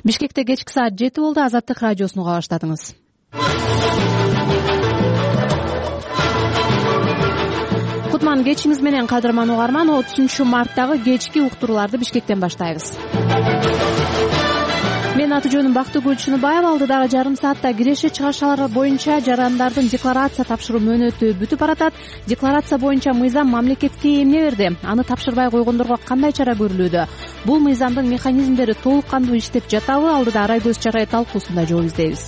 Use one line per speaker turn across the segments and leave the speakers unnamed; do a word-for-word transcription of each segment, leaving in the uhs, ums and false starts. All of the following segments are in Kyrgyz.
Бишкекте кечки саат жети болду. Азаттык радиосуну уга баштадыңыз. Кутман кечиңиз менен, кадырман угарман. отузунчу марттагы кечки уктурууларды Бишкектен баштайбыз. Мен аты жөнүм Бактыгүл Чыныбаева. Алдыдагы жарым саатта киреше чыгашалар боюнча жарандардын декларация тапшыруу мөөнөтү бүтүп баратат. Декларация боюнча мыйзам мамлекетке эмне берди? Аны тапшырбай койгондорго кандай чара көрүлүүдө? Бул мыйзамдын механизмдери толук кандуу иштеп жатабы? Алдыда Арай көз чарай талкуусунда жооп издейбиз.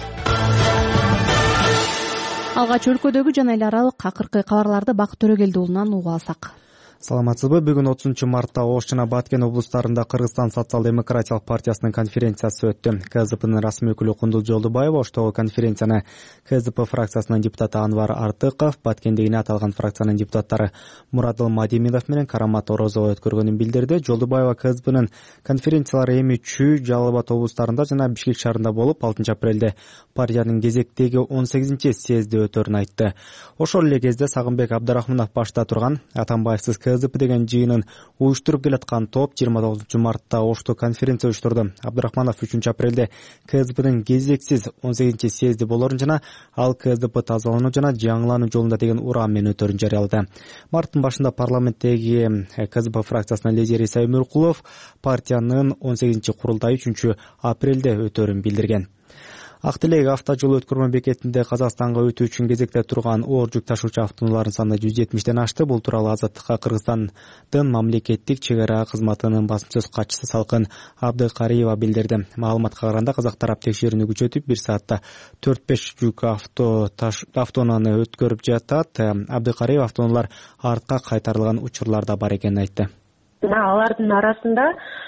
Алгач өлкөдөгү жана эл аралык акыркы кабарларды Бакыт Төрөгелди уулунан угуп алсак.
Саламатсызбы? Бүгүн отузунчу мартта Ош жана Баткен облустарында Кыргызстан социал-демократиялык партиясынын конференциясы өттү. КЗПнын расмий өкүлү Кундул Жолдубаева Оштогу конференцияны КЗП фракциясынын депутаты Анвар Артыков, Баткендегине аталган фракциянын депутаттары Мурадыл Мадимидов менен Карамат Орозова өткөргөнүн билдирди. Жолдубаева КЗПнын конференциялары эми Чүй, Жалал Абад облустарында жана Бишкек шаарында болуп, алтынчы апрелде партиянын кезектеги он сегизинчи съезди өтөрүн айтты. Ошол эле кезде Сагынбек Абдрахманов башта турган Атамбаевсиз КЗП деген жыйынын уюштуруп келаткан топ жыйырма тогузунчу мартта Ошто конференция уюштурду. Абдрахманов үчүнчү апрелде КЗПнын кезектсиз он сегизинчи съезди болорун жана ал КЗП тазалануу жана жаңылануу жолунда деген ураан менен өтөрүн жарыялады. Марттын башында парламенттеги КЗП фракциясынын лидери Иса Өмүркулов партиянын он сегизинчи курултайы үчүнчү апрелде өтөрүн билдирген. Ак Тилек авто жол өткөрмө бекетинде Казакстанга өтүү үчүн кезекте турган оор жүк ташуучу автоунаалардын саны жүз жетимиштен ашты. Бул тууралуу Азаттыкка Кыргызстандын мамлекеттик чек ара кызматынын басма сөз катчысы Салкын Абдыкариева билдирди. Маалыматка караганда казак тарап текшерүүнү күчөтүп, бир саатта төрт беш жүк авто автоунааны өткөрүп жатат. Абдыкариева автоунаалар артка кайтарылган учурлар да бар экенин айтты.
Алардын арасында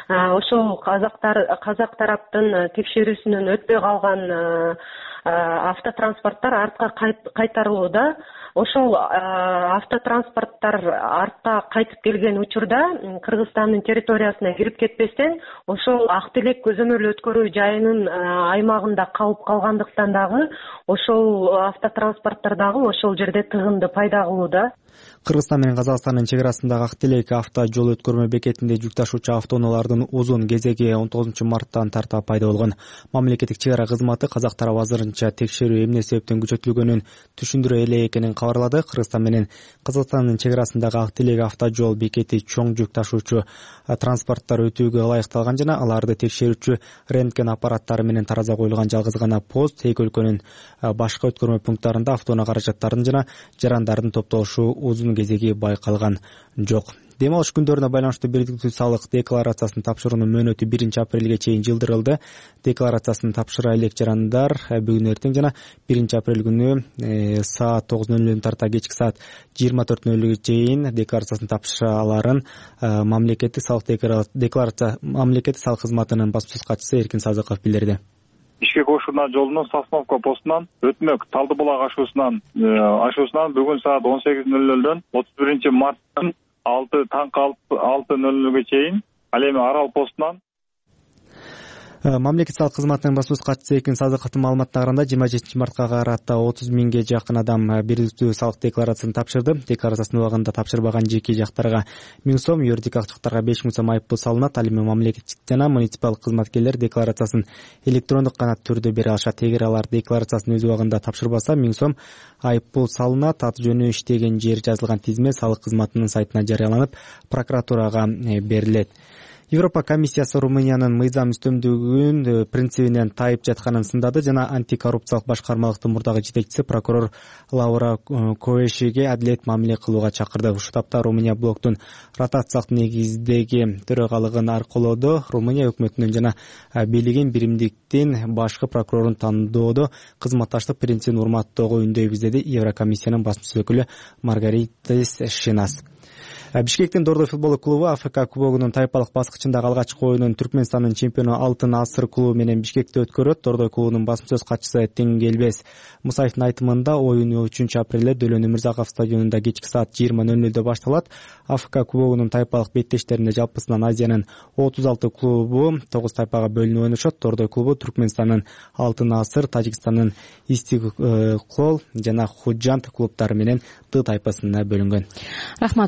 ошол казактар казак тараптын текшерүүсүнөн өтпөй калган автотранспорттор артка кайтарылууда. Ошол автотранспорттор артка кайтып келген учурда Кыргызстандын территориясына кирип кетпестен ошол Ак Тилек көзөмөл өткөрүү жайынын аймагында калып калгандыктан дагы ошол автотранспорттор дагы ошол жерде тыгынды пайда кылууда.
Кыргызстан менен Казакстандын чек арасындагы Ак Тилек авто жол өткөрмө бекетинде жүк ташуучу автоунаалардын узун кезеги он тогузунчу марттан тарта пайда болгон. Мамлекеттик чек ара кызматы казак тарабы азырынча текшерүү эмне себептен күчөтүлгөнүн түшүндүрө элек экенин кабарлады. Кыргызстан менен Казакстандын чек арасындагы Ак Тилек авто жол бекети чоң жүк ташуучу транспорттор өтүүгө ылайыкталган жана аларды текшерүүчү рентген аппараттары менен тараза коюлган жалгыз гана пост. Эки өлкөнүн башка өткөрмө пункттарында автоунаа каражаттарын жана жарандардын топтолушу узун кезеги байкалган жок. Дем алыш күндөрүнө байланыштуу бирдиктүү салык декларациясын тапшыруунун мөөнөтү биринчи апрелге чейин жылдырылды. Декларациясын тапшыра элек жарандар бүгүн эртең жана биринчи апрель күнү саат тогуз нөл нөлдөн тарта кечки саат жыйырма төрт нөл нөлгө чейин декларациясын тапшыра аларын мамлекеттик салык декларация мамлекеттик салык кызматынын басма сөз катчысы Эркин Сазыков билдирди.
Бишкек Ош-Ушунаа жолунун Сосновка постунан Өтмөк Талдыбулак ашуусунан ашуусунан бүгүн саат он сегиз нөл нөлдөн отуз биринчи марттын алты таңкы алты нөл нөлгө чейин, ал эми Арал постунан
Мамлекеттик салык кызматынын басма сөз катчысы Эркин Сазыковдун маалыматына караганда жыйырма жетинчи мартка карата отуз миңге жакын адам бирдиктүү салык декларациясын тапшырды. Декларациясын убагында тапшырбаган жеке жактарга миң сом, юридик акчалыктарга беш миң сом айыппул салынат. Ал эми мамлекеттик жана муниципалдык кызматкерлер декларациясын электрондук гана түрдө бере алышат. Эгер алар декларациясын өз убагында тапшырбаса, миң сом айыппул салынат. Аты жөнү, иштеген жери жазылган тизме салык кызматынын сайтына жарыяланып, прокуратурага берилет. Европа комиссиясы Румыниянын мыйзам үстөмдүгүн принцибинен тайып жатканын сындады жана антикоррупциялык башкармалыктын мурдагы жетекчиси прокурор Лаура Коэшиге адилет мамиле кылууга чакырды. Ушул тапта Румыния блоктун ротациялык негиздеги төрагалыгын аркылоодо Румыния өкмөтүнүн жана бийлигин биримдиктин башкы прокурорун тандоодо кызматташтык принцибин урматтоого үндөйбүз, деди Еврокомиссиянын басма сөз өкүлү Маргаритис Шинас. Бишкектин Дордой футбол клубу Африка кубогунун тайпалык баскычындагы алгачкы оюнун Түркмөнстандын чемпиону Алтын Асыр клубу менен Бишкекте өткөрөт. Дордой клубунун басма сөз катчысы Теңгелбес Мусаевдин айтымында оюн үчүнчү апрелде Дөлөнү Мырзаков стадионунда кечки саат жыйырма нөл нөлдө башталат. Африка кубогунун тайпалык беттештеринде жалпысынан Азиянын отуз алты клубу тогуз тайпага бөлүнүп ойношот. Дордой клубу Түркмөнстандын Алтын Асыр, Тажикстандын Истиклол жана Худжант клубтары менен Т тайпасына бөлүнгөн.
Рахмат Багыт.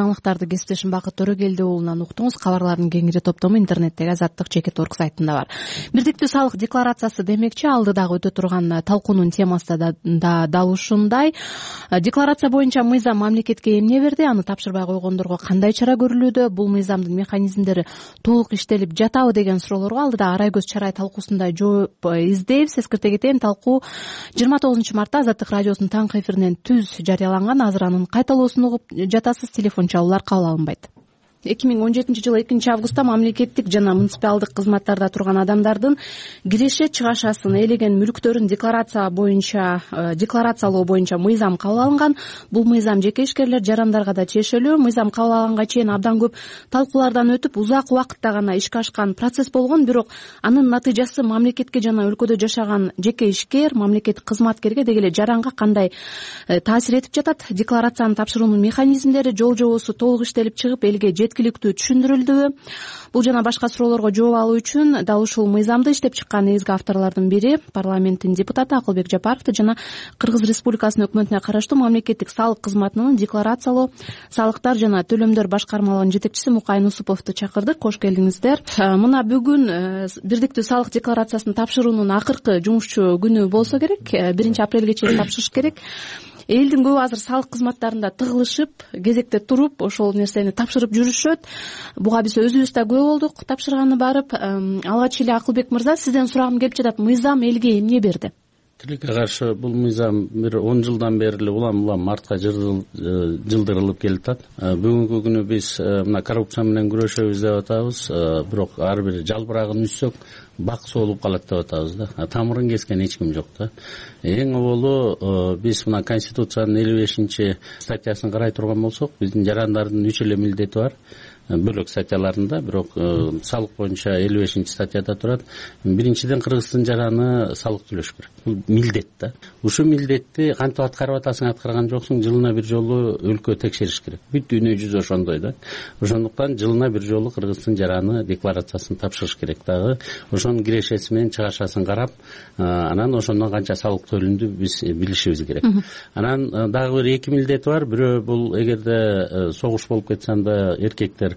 жаңылыктарды кесиптешим Бакыт Төрөгелди уулунан уктуңуз. Кабарлардын кеңири топтому интернеттеги азаттык чекит орг сайтында бар. Бирдиктүү салык декларациясы демекчи алдыдагы өтө турган талкуунун темасы да дал ушундай. Декларация боюнча мыйзам мамлекетке эмне берди, аны тапшырбай койгондорго кандай чара көрүлүүдө, бул мыйзамдын механизмдери толук иштелип жатабы деген суроолорго алдыда Арай көз чарай талкуусунда жооп издейбиз. Эскерте кетейин, талкуу жыйырма тогузунчу мартта Азаттык радиосунун таңкы эфиринен түз жарыяланган. Азыр анын кайталоосун угуп жатасыз. Телефон чалуулар кабыл алынбайт. эки миң он жетинчи жылы экинчи августта мамлекеттик жана муниципалдык кызматтарда турган адамдардын киреше чыгашасын, ээлеген мүлктөрүн декларация боюнча декларациялоо боюнча мыйзам кабыл алынган. Бул мыйзам жеке ишкерлер, жарандарга да чечелүү. Мыйзам кабыл алганга чейин абдан көп талкуулардан өтүп, узак убакытта гана ишке ашкан процесс болгон. Бирок анын натыйжасы мамлекетке жана өлкөдө жашаган жеке ишкер, мамлекеттик кызматкерге деги эле жаранга кандай таасир этип жатат? Декларацияны тапшыруунун механизмдери, жол жобосу толук иштелип чыгып, элге жеткиликтүү түшүндүрүлдүбү? Бул жана башка суроолорго жооп алуу үчүн дал ушул мыйзамды иштеп чыккан негизги авторлордун бири парламенттин депутаты Акылбек Жапаровду жана Кыргыз Республикасынын өкмөтүнө караштуу мамлекеттик салык кызматынын декларациялоо, салыктар жана төлөмдөр башкармалыгынын жетекчиси Мукай Нусуповду чакырдык. Кош келдиңиздер. Мына бүгүн бирдиктүү салык декларациясын тапшыруунун акыркы жумушчу күнү болсо керек, биринчи апрелге чейин тапшырыш керек. Элдин көбү азыр салык кызматтарында тыгылышып, кезекте туруп, ошол нерсени тапшырып жүрүшөт. Буга биз өзүбүз да күбө болдук, тапшырганы барып. Алгач эле Акылбек мырза, сизден сурагым келип жатат. Мыйзам элге эмне берди?
Тилекке каршы бул мыйзам бир он жылдан бери эле улам улам артка жылдырылып келатат. Бүгүнкү күнү биз мына коррупция менен күрөшөбүз деп атабыз, бирок ар бир жалбырагын үзсөк бак соолуп калат деп атабыз да. Тамырын кескен эч ким жок да. Эң оболу биз мына Конституциянын элүү бешинчи статьясын карай турган болсок, биздин жарандардын үч эле милдети бар. Бөлөк статьяларында, бирок салык боюнча элүү бешинчи статьяда турат. Биринчиден, кыргыздын жараны салык төлөш керек. Бул милдет да. Ушул милдетти кантип аткарып атасың, аткарган жоксуң, жылына бир жолу өлкө текшериш керек. Бүт дүйнө жүзү ошондой да. Ошондуктан жылына бир жолу кыргыздын жараны декларациясын тапшырыш керек дагы. Ошонун кирешеси менен чыгашасын карап, анан ошондон канча салык төлүндү биз билишибиз керек. Анан дагы бир эки милдети бар. Бирөө бул эгерде согуш болуп кетсе, анда эркектер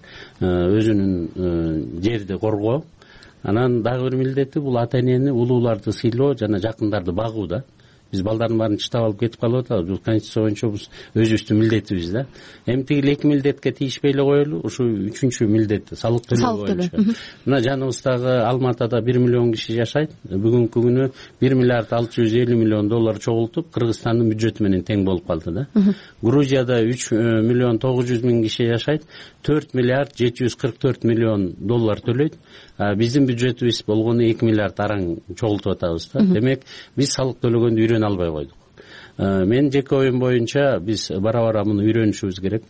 өзүнүн жерди коргоо. Анан дагы бир милдети бул ата энени, улууларды сыйлоо жана жакындарды багуу да. Биз балдардын баарын чытап алып кетип калып атабыз. Бул Конституция боюнча биз өзүбүздүн милдетибиз да. Эми тиги эки милдетке тийишпей эле коелу. Ушу үчүнчү милдет салык төлөө боюнча. Мына жаныбыздагы Алматада бир миллион киши жашайт. Бүгүнкү күнү бир миллиард алты жүз элүү миллион доллар чогултуп, Кыргызстандын бюджети менен тең болуп калды да. Грузияда үч миллион тогуз жүз миң киши жашайт. төрт миллиард жети жүз кырк төрт миллион доллар төлөйт. Биздин бюджетибиз болгону эки миллиард араң чогултуп атабыз да. Демек, биз салык төлөгөндү үйрөнө албай койдук. Мен жеке оюм боюнча биз бара-бара муну үйрөнүшүбүз керек.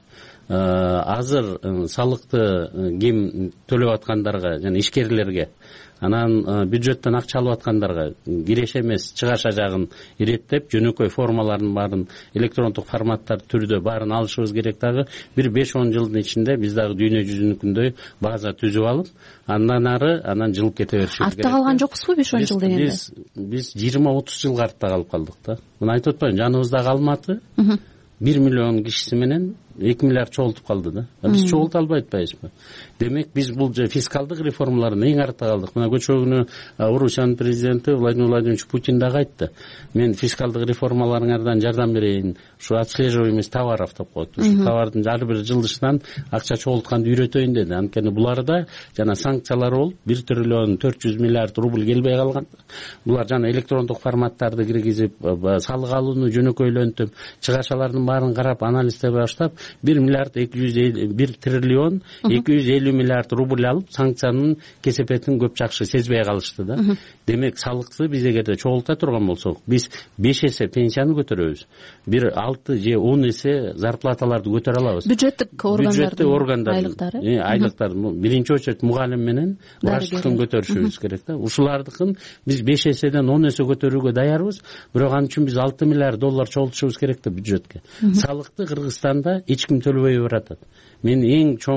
Азыр салыкты ким төлөп аткандарга жана ишкерлерге, анан бюджеттен акча алып аткандарга киреше эмес чыгаша жагын иреттеп, жөнөкөй формаларын баарын электрондук форматтар түрдө баарын алышыбыз керек дагы. Бир беш он жылдын ичинде биз дагы дүйнө жүзүнүкүндөй база түзүп алып, андан ары анан жылып кете беришибиз керек.
Артта калган жокпузбу беш он жыл дегенде?
Биз биз жыйырма отуз жылга артта калып калдык да. Муну айтып атпайбы, жаныбыздагы Алматы бир миллион кишиси менен эки миллиард чогултуп калды да. Биз чогулта албай атпайбызбы? Демек, биз бул фискалдык реформалардан эң артта калдык. Мына көчө күнү Орусиянын президенти Владимир Владимирович Путин дагы айтты. Мен фискалдык реформаларыңардан жардам берейин, ушу отслеживаемость товаров деп коет. Ушу товардын ар бир жылдышынан акча чогултканды үйрөтөйүн деди. Анткени буларда жана санкциялар болуп бир триллион төрт жүз миллиард рубль келбей калган. Булар жана электрондук форматтарды киргизип, салык алууну жөнөкөйлөнтүп, чыгашалардын баарын карап, анализдей баштап, бир миллиард эки жүз бир триллион эки жүз элүү миллиард рубль алып, санкциянын кесепетин көп жакшы сезбей калышты да. Демек, салыкты биз эгерде чогулта турган болсок, биз беш эсе пенсияны көтөрөбүз. Бир алты же он эсе зарплаталарды көтөрө алабыз.
Бюджеттик органдардын айлыктары,
айлыктар биринчи очередь мугалим менен врачтыкын көтөрүшүбүз керек да. Ушулардыкын биз беш эседен он эсе көтөрүүгө даярбыз. Бирок ал үчүн биз алты миллиард доллар чогултушубуз керек да бюджетке. Салыкты Кыргызстанда эч ким төлөбөй баратат. Мен эң чоң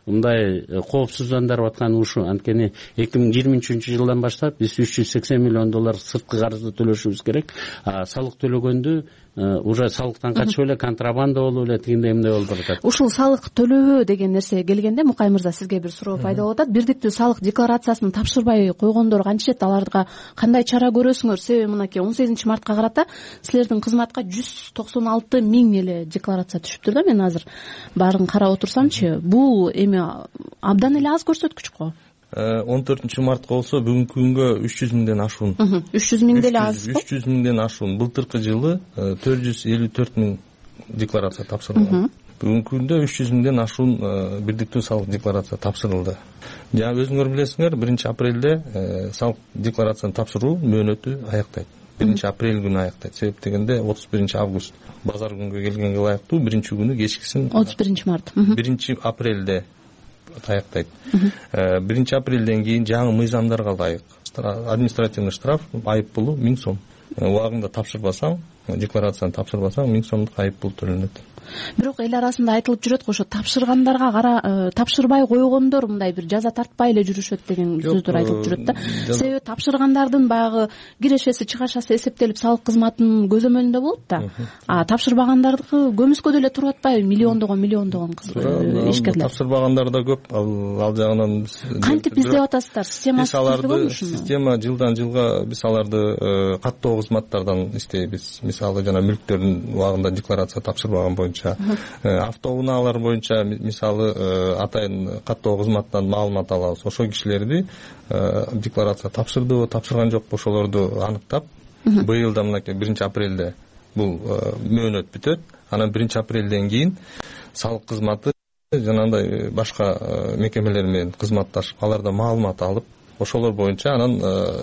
мындай коопсуздандырып аткан ушу. Анткени эки миң жыйырма үчүнчү жылдан баштап биз үч жүз сексен миллион доллар сырткы карызды төлөшүбүз керек. А салык төлөгөндү уже салыктан качып эле контрабанда болуп эле тигиндей эмне болуп атат.
Ушул салык төлөбөө деген нерсеге келгенде Мукай мырза, сизге бир суроо пайда болуп атат. Бирдиктүү салык декларациясын тапшырбай койгондор кантишет, аларга кандай чара көрөсүңөр? Себеби мынакей он сегизинчи мартка карата силердин кызматка жүз токсон алты миң эле декларация түшүптүр да. Мен азыр баарын карап отурсамчы, бул эми абдан эле аз көрсөткүч го.
он төртүнчү мартка болсо бүгүнкү күнгө үч жүз миңден ашуун.
үч жүз миң деле аз.
үч жүз миңден ашуун. Былтыркы жылы төрт жүз элүү төрт миң декларация тапшырылган. Бүгүнкү күндө үч жүз миңден ашуун бирдиктүү салык декларация тапшырылды. Жана өзүңөр билесиңер, биринчи апрелде салык декларацияны тапшыруу мөөнөтү аяктайт. биринчи апрель күнү аяктайт. Себеп дегенде отуз биринчи август базар күнгө келгенге ылайыктуу биринчи күнү кечкисин
отуз биринчи март.
биринчи апрелде аяктайт. биринчи апрелден кийин жаңы мыйзамдарга ылайык административный штраф, айып пулу миң сом. Убагында тапшырбасаң, декларацияны тапшырбасаң, миң сомдук айып пул төлөнөт.
Бирок эл арасында айтылып жүрөт го, ошо тапшыргандарга кара тапшырбай койгондор мындай бир жаза тартпай эле жүрүшөт деген сөздөр айтылып жүрөт да. Себеби тапшыргандардын баягы кирешеси, чыгашасы эсептелип салык кызматынын көзөмөлүндө болот да. А тапшырбагандардыкы көмүскөдө эле туруп атпайбы? Миллиондогон миллиондогон ишкерлер.
Тапшырбагандар да көп. Ал жагынан
кантип издеп атасыздар? Системасы түзүлгөнбү?
Система жылдан жылга биз аларды каттоо кызматтардан издейбиз. Мисалы жана мүлктөрдүн убагында декларация тапшырбаган боюнча, автоунaalар боюнча мисалы атайын каттоо кызматтан маалымат алабыз. Ошол кишилерди декларация тапшырдыбы, тапшырган жокпу, ошолорду аныктап, быйыл да мынакей биринчи апрелде бул мөөнөт бүтөт. Анан биринчи апрелден кийин салык кызматы жанагындай башка мекемелер менен кызматташып, алардан маалымат алып, ошолор боюнча анан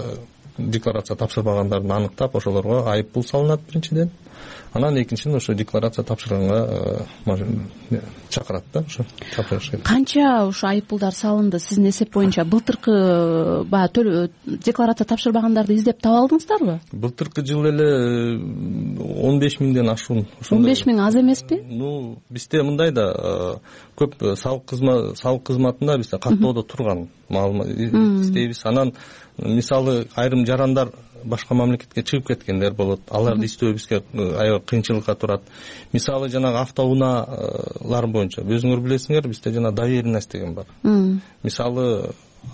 декларация тапшырбагандарды аныктап, ошолорго айып пул салынат биринчиден. Анан экинчиден ошо декларация тапшырганга чакырат да, ошо тапшырыш керек.
Канча ошо айып пулдар салынды сиздин эсеп боюнча? Былтыркы баягы декларация тапшырбагандарды издеп таба алдыңыздарбы?
Былтыркы жылы эле он беш миңден ашуун.
он беш миң аз эмеспи?
Ну, бизде мындай да көп салык кызмат салык кызматында бизде каттоодо турган маалымат издейбиз. Анан мисалы айрым жарандар башка мамлекетке чыгып кеткендер болот. Аларды издөө бизге аябай кыйынчылыкка турат. Мисалы жанагы автоунaalар боюнча өзүңөр билесиңер, бизде жана доверенность деген бар. Мисалы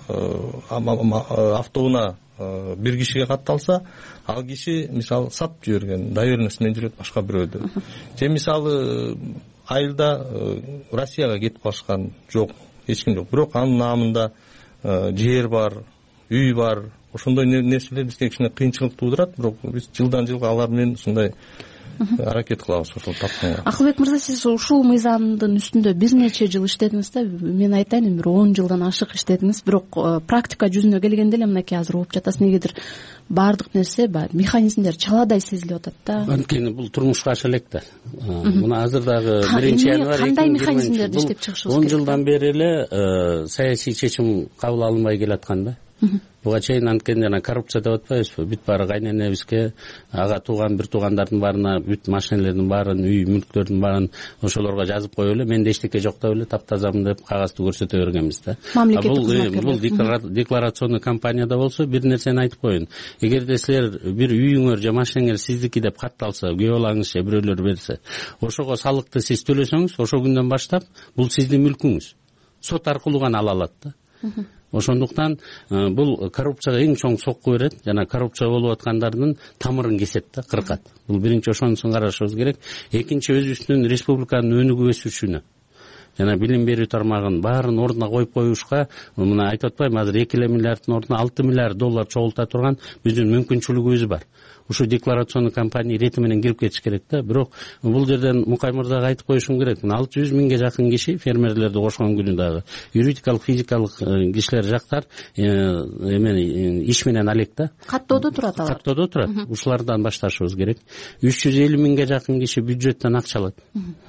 автоунаа бир кишиге катталса, ал киши мисалы сатып жиберген, доверенность менен жүрөт башка бирөөдө. Же мисалы айылда Россияга кетип калышкан жок, эч ким жок. Бирок анын наамында жер бар, үй бар. Ошондой нерселер бизге кичине кыйынчылык туудурат, бирок биз жылдан жылга алар менен ушундай аракет кылабыз ошол тапканга.
Акылбек мырза, сиз ушул мыйзамдын үстүндө бир нече жыл иштедиңиз да. Мен айтайын, бир он жылдан ашык иштедиңиз, бирок практика жүзүнө келгенде эле мынакей азыр болуп жатасыз. Негедир баардык нерсе баягы механизмдер чаладай сезилип атат да.
Анткени бул турмушка аша элек да. Муну азыр дагы биринчи январь
кандай механизмдерди иштеп чыгышыбыз керек?
он жылдан бери эле саясий чечим кабыл алынбай келаткан да. Буга чейин анткени жана коррупция деп атпайбызбы? Бүт баары кайненебизге, ага тууган, бир туугандардын баарына бүт машинелердин баарын, үй мүлктөрдүн баарын ошолорго жазып коюп эле, менде эчтеке жок деп эле таптазамын деп кагазды көрсөтө бергенбиз да. Бул декларационный кампанияда болсо бир нерсени айтып коеюн. Эгерде силер бир үйүңөр же машинеңер сиздики деп катталса, күйөө балаңыз же бирөөлөр берсе, ошого салыкты сиз төлөсөңүз, ошол күндөн баштап бул сиздин мүлкүңүз. Сот аркылуу гана ала алат да. Ошондуктан бул коррупцияга эң чоң сокку берет, жана коррупция болуп аткандардын тамырын кесет да, кыркат. Бул биринчи ошонусун карашыбыз керек. Экинчи, өзүбүздүн республиканын өнүгүү өсүшүнө жана билим берүү тармагын баарын ордуна коюп коюшка, мына айтып атпайбы, азыр эки миллиарддын ордуна алты миллиард доллар чогулта турган биздин мүмкүнчүлүгүбүз бар. Ушу декларационный кампания ирети менен кирип кетиш керек да. Бирок бул жерден Мукай мырзага айтып коюшум керек. алты жүз миңге жакын киши, фермерлерди кошкон күнү дагы, юридикалык, физикалык кишилер жактар эме иш менен алек да.
Каттоодо турат алар.
Каттоодо турат. Ушулардан башташыбыз керек. үч жүз элүү миңге жакын киши бюджеттен акча алат.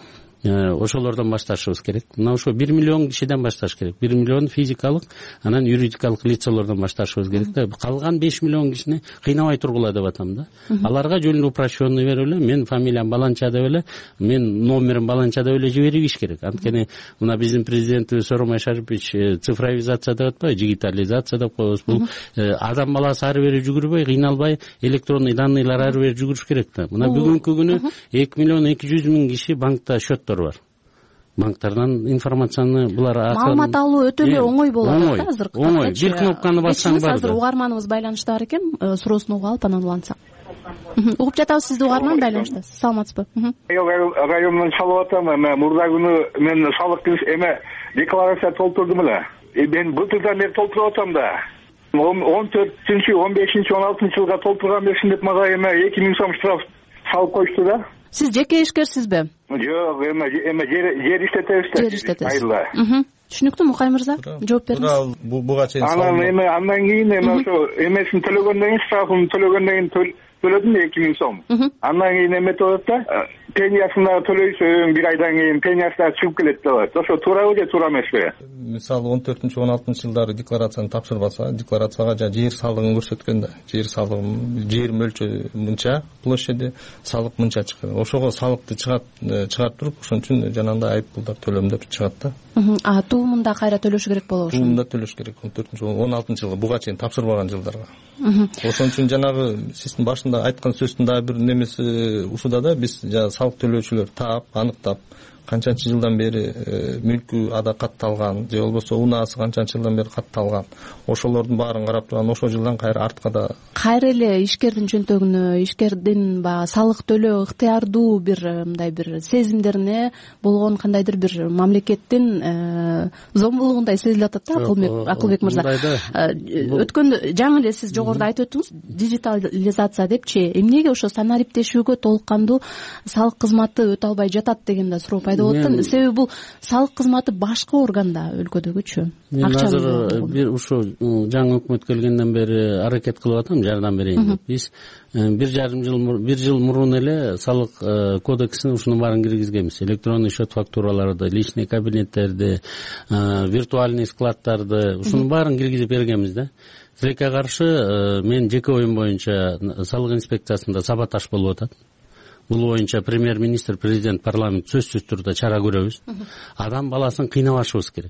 ошолордон башташыбыз керек. Мына ошо бир миллион кишиден башташ керек. бир миллион физикалык, анан юридикалык лицолордон башташыбыз керек да. Калган беш миллион кишини кыйнабай тургула деп атам да. Аларга жөн упрощенный берип эле, мен фамилиям баланча деп эле, мен номерим баланча деп эле жибериш керек. Анткени мына биздин президентибиз Сооронбай Шарипович цифровизация деп атпайбы, дигитализация деп коебуз. Бул адам баласы ары бери жүгүрбөй, кыйналбай, электронный данныйлар ары бери жүгүрүш керек да. Мына бүгүнкү күнү эки миллион эки жүз миң киши банкта счеттор бар. Банктардан информацияны булар
маалымат алуу өтө эле оңой болот да азыркы вакытта.
Оңой, бир кнопканы бассаң бар.
Азыр угарманыбыз байланышта бар экен, суроосун угуп алып анан улантсак. Угуп жатабыз сизди, угарман байланыштасыз. Саламатсызбы?
Райондон чалып атам. Мурда күнү мен салык эме декларация толтурдум эле. Мен былтырдан бери толтуруп атам да. он төртүнчү, он бешинчи, он алтынчы жылга толтурган берсин деп мага эме эки миң сом штраф салып коюшту да.
Сиз жеке ишкерсизби?
Жок, эме эме жер иштетебиз да.
Жер иштетесиз. Түшүнүктүү, Мукай мырза, жооп бериңиз.
Буга чейин анан эме андан кийин эме ошо эмесин төлөгөндөн кийин, штрафын төлөгөндөн кийин төлөдүм эки миң сом. Андан кийин эметип атат да, пениясына төлөйсүң, бир айдан кийин пениясы чыгып келет деп атат. Ошо туурабы же туура эмеспи?
Мисалы он төртүнчү, он алтынчы жылдары декларацияны тапшырбаса, декларацияга жа жер салыгын көрсөткөн да, жер салыгы, жер мөлчөрү мынча, площади, салык мынча чыгат. Ошого салыкты чыгат, чыгарып туруп, ошон үчүн жанагындай айып пулдар төлөмдөр чыгат да.
А туумунда кайра төлөш керек болобу?
Туумунда төлөш керек. он төртүнчү, он алтынчы жылга буга чейин тапшырбаган жылдарга. Ошон үчүн жанагы сиздин башында айткан сөздүн дагы бир немеси ушуда да, биз жана салык төлөөчүлөр таап, аныктап, канчанчы жылдан бери мүлкү ада катталган, же болбосо унаасы канчанчы жылдан бери катталган, ошолордун баарын карап турган, ошол жылдан кайра артка да
кайра эле ишкердин чөнтөгүнө, ишкердин баягы салык төлөө ыктыярдуу бир мындай бир сезимдерине болгон кандайдыр бир мамлекеттин зомбулугундай сезилип атат да, Акылбек мырза. Өткөндө жаңы эле сиз жогоруда айтып өттүңүз, дижитализация депчи, эмнеге ошо санариптешүүгө толук кандуу салык кызматы өтө албай жатат деген да суроо пайда болуп атат. Себеби бул салык кызматы башка органда өлкөдөгүчү.
Азыр бир ушу жаңы өкмөт келгенден бери аракет кылып атам, жардам берейин деп. Биз бир жарым жыл бир жыл мурун эле салык кодексине ушунун баарын киргизгенбиз. Электронный счет фактураларды, личный кабинеттерди, виртуальный складдарды, ушунун баарын киргизип бергенбиз да. Тилекке каршы мен жеке оюм боюнча салык инспекциясында саботаж болуп атат. Бул боюнча премьер-министр, президент, парламент сөзсүз түрдө чара көрөбүз. Адам баласын кыйнабашыбыз керек.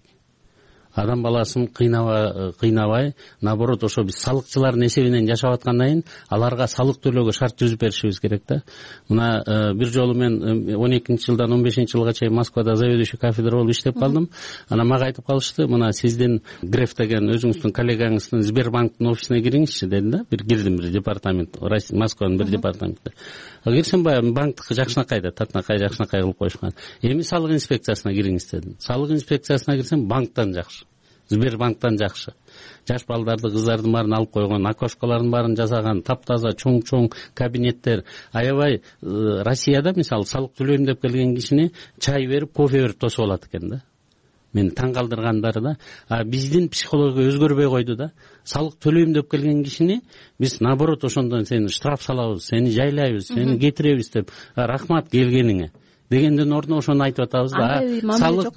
Адам баласын кыйнабай, наоборот, ошо биз салыкчылардын эсебинен жашап аткандан кийин аларга салык төлөөгө шарт түзүп беришибиз керек да. Мына бир жолу мен он экинчи жылдан он бешинчи жылга чейин Москвада заведующий кафедра болуп иштеп калдым. Анан мага айтып калышты, мына сиздин Греф деген өзүңүздүн коллегаңыздын Сбербанктын офисине кириңизчи деди да. Бир кирдим, бир департамент, Москванын бир департаментине. Кирсем баягы банктыкы жакшынакай да, татынакай жакшынакай кылып коюшкан. Эми салык инспекциясына кириңиз дедим. Салык инспекциясына кирсем банктан жакшы. Сбербанктан жакшы. Жаш балдарды, кыздардын баарын алып койгон, окошкалардын баарын жасаган, таптаза, чоң-чоң кабинеттер. Аябай Россияда мисалы салык төлөйм деп келген кишини чай берип, кофе берип тосуп алат экен да. Мени таң калтыргандары да, а биздин психология өзгөрбөй койду да. Салык төлөйм деп келген кишини биз наоборот ошондон сени штраф салабыз, сени жайлайбыз, сени кетиребиз деп, рахмат келгениңе дегенден ордуна ошону айтып атабыз да. Салык,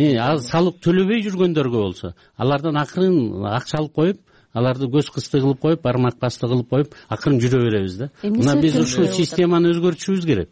салык төлөбөй жүргөндөргө болсо, алардан акырын акча алып коюп, аларды көз кысты кылып коюп, бармак басты кылып коюп, акырын жүрө беребиз да. Мына биз ушул системаны өзгөртүшүбүз керек.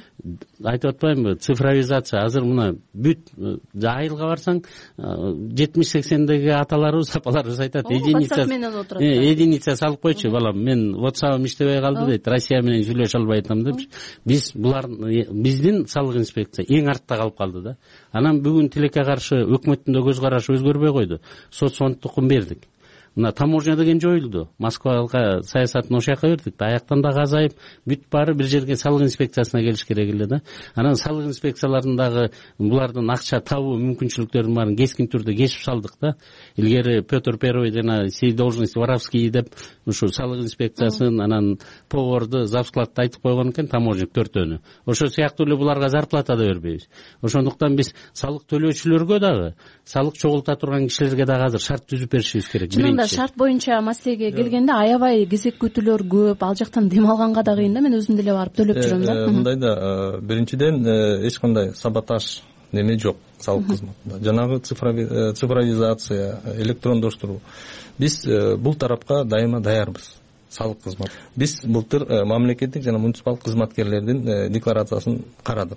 Айтып атпаймынбы, цифровизация азыр мына бүт айылга барсаң, жетимиш сексендеги аталарыбыз, апаларыбыз айтат, единица единица салып койчу балам, мен WhatsApp'ым иштебей калды дейт, Россия менен сүйлөшө албай атам деп. Биз булар биздин салык инспекция эң артта калып калды да. Анан бүгүн тилекке каршы өкмөттүн да көз карашы өзгөрбөй койду. Соцфондтукун бердик. Мына таможня деген жоюлду. Москвага саясатын ошол жака бердик да. Аяктан дагы азайып, бүт баары бир жерге салык инспекциясына келиш керек эле да. Анан салык инспекцияларындагы булардын акча табуу мүмкүнчүлүктөрүн баарын кескин түрдө кесип салдык да. Илгери Петр Первый жана сей должность воровские деп ушу салык инспекциясын, анан поварды, завскладты айтып койгон экен таможник төртөөнү. Ошол сыяктуу эле буларга зарплата да бербейбиз. Ошондуктан биз салык төлөөчүлөргө дагы, салык чогулта турган кишилерге дагы азыр шарт түзүп беришибиз керек. Шарт
боюнча маселеге келгенде аябай кезек күтүүлөр көп, ал жактан дем алганга да кыйын да. Мен өзүм деле барып төлөп жүрөм да.
Мындай да, биринчиден эч кандай саботаж неме жок салык кызматында. Жанагы цифровизация, электрондоштуруу. Биз бул тарапка дайыма даярбыз. Салык кызмат. Биз былтыр мамлекеттик жана муниципалдык кызматкерлердин декларациясын карадык.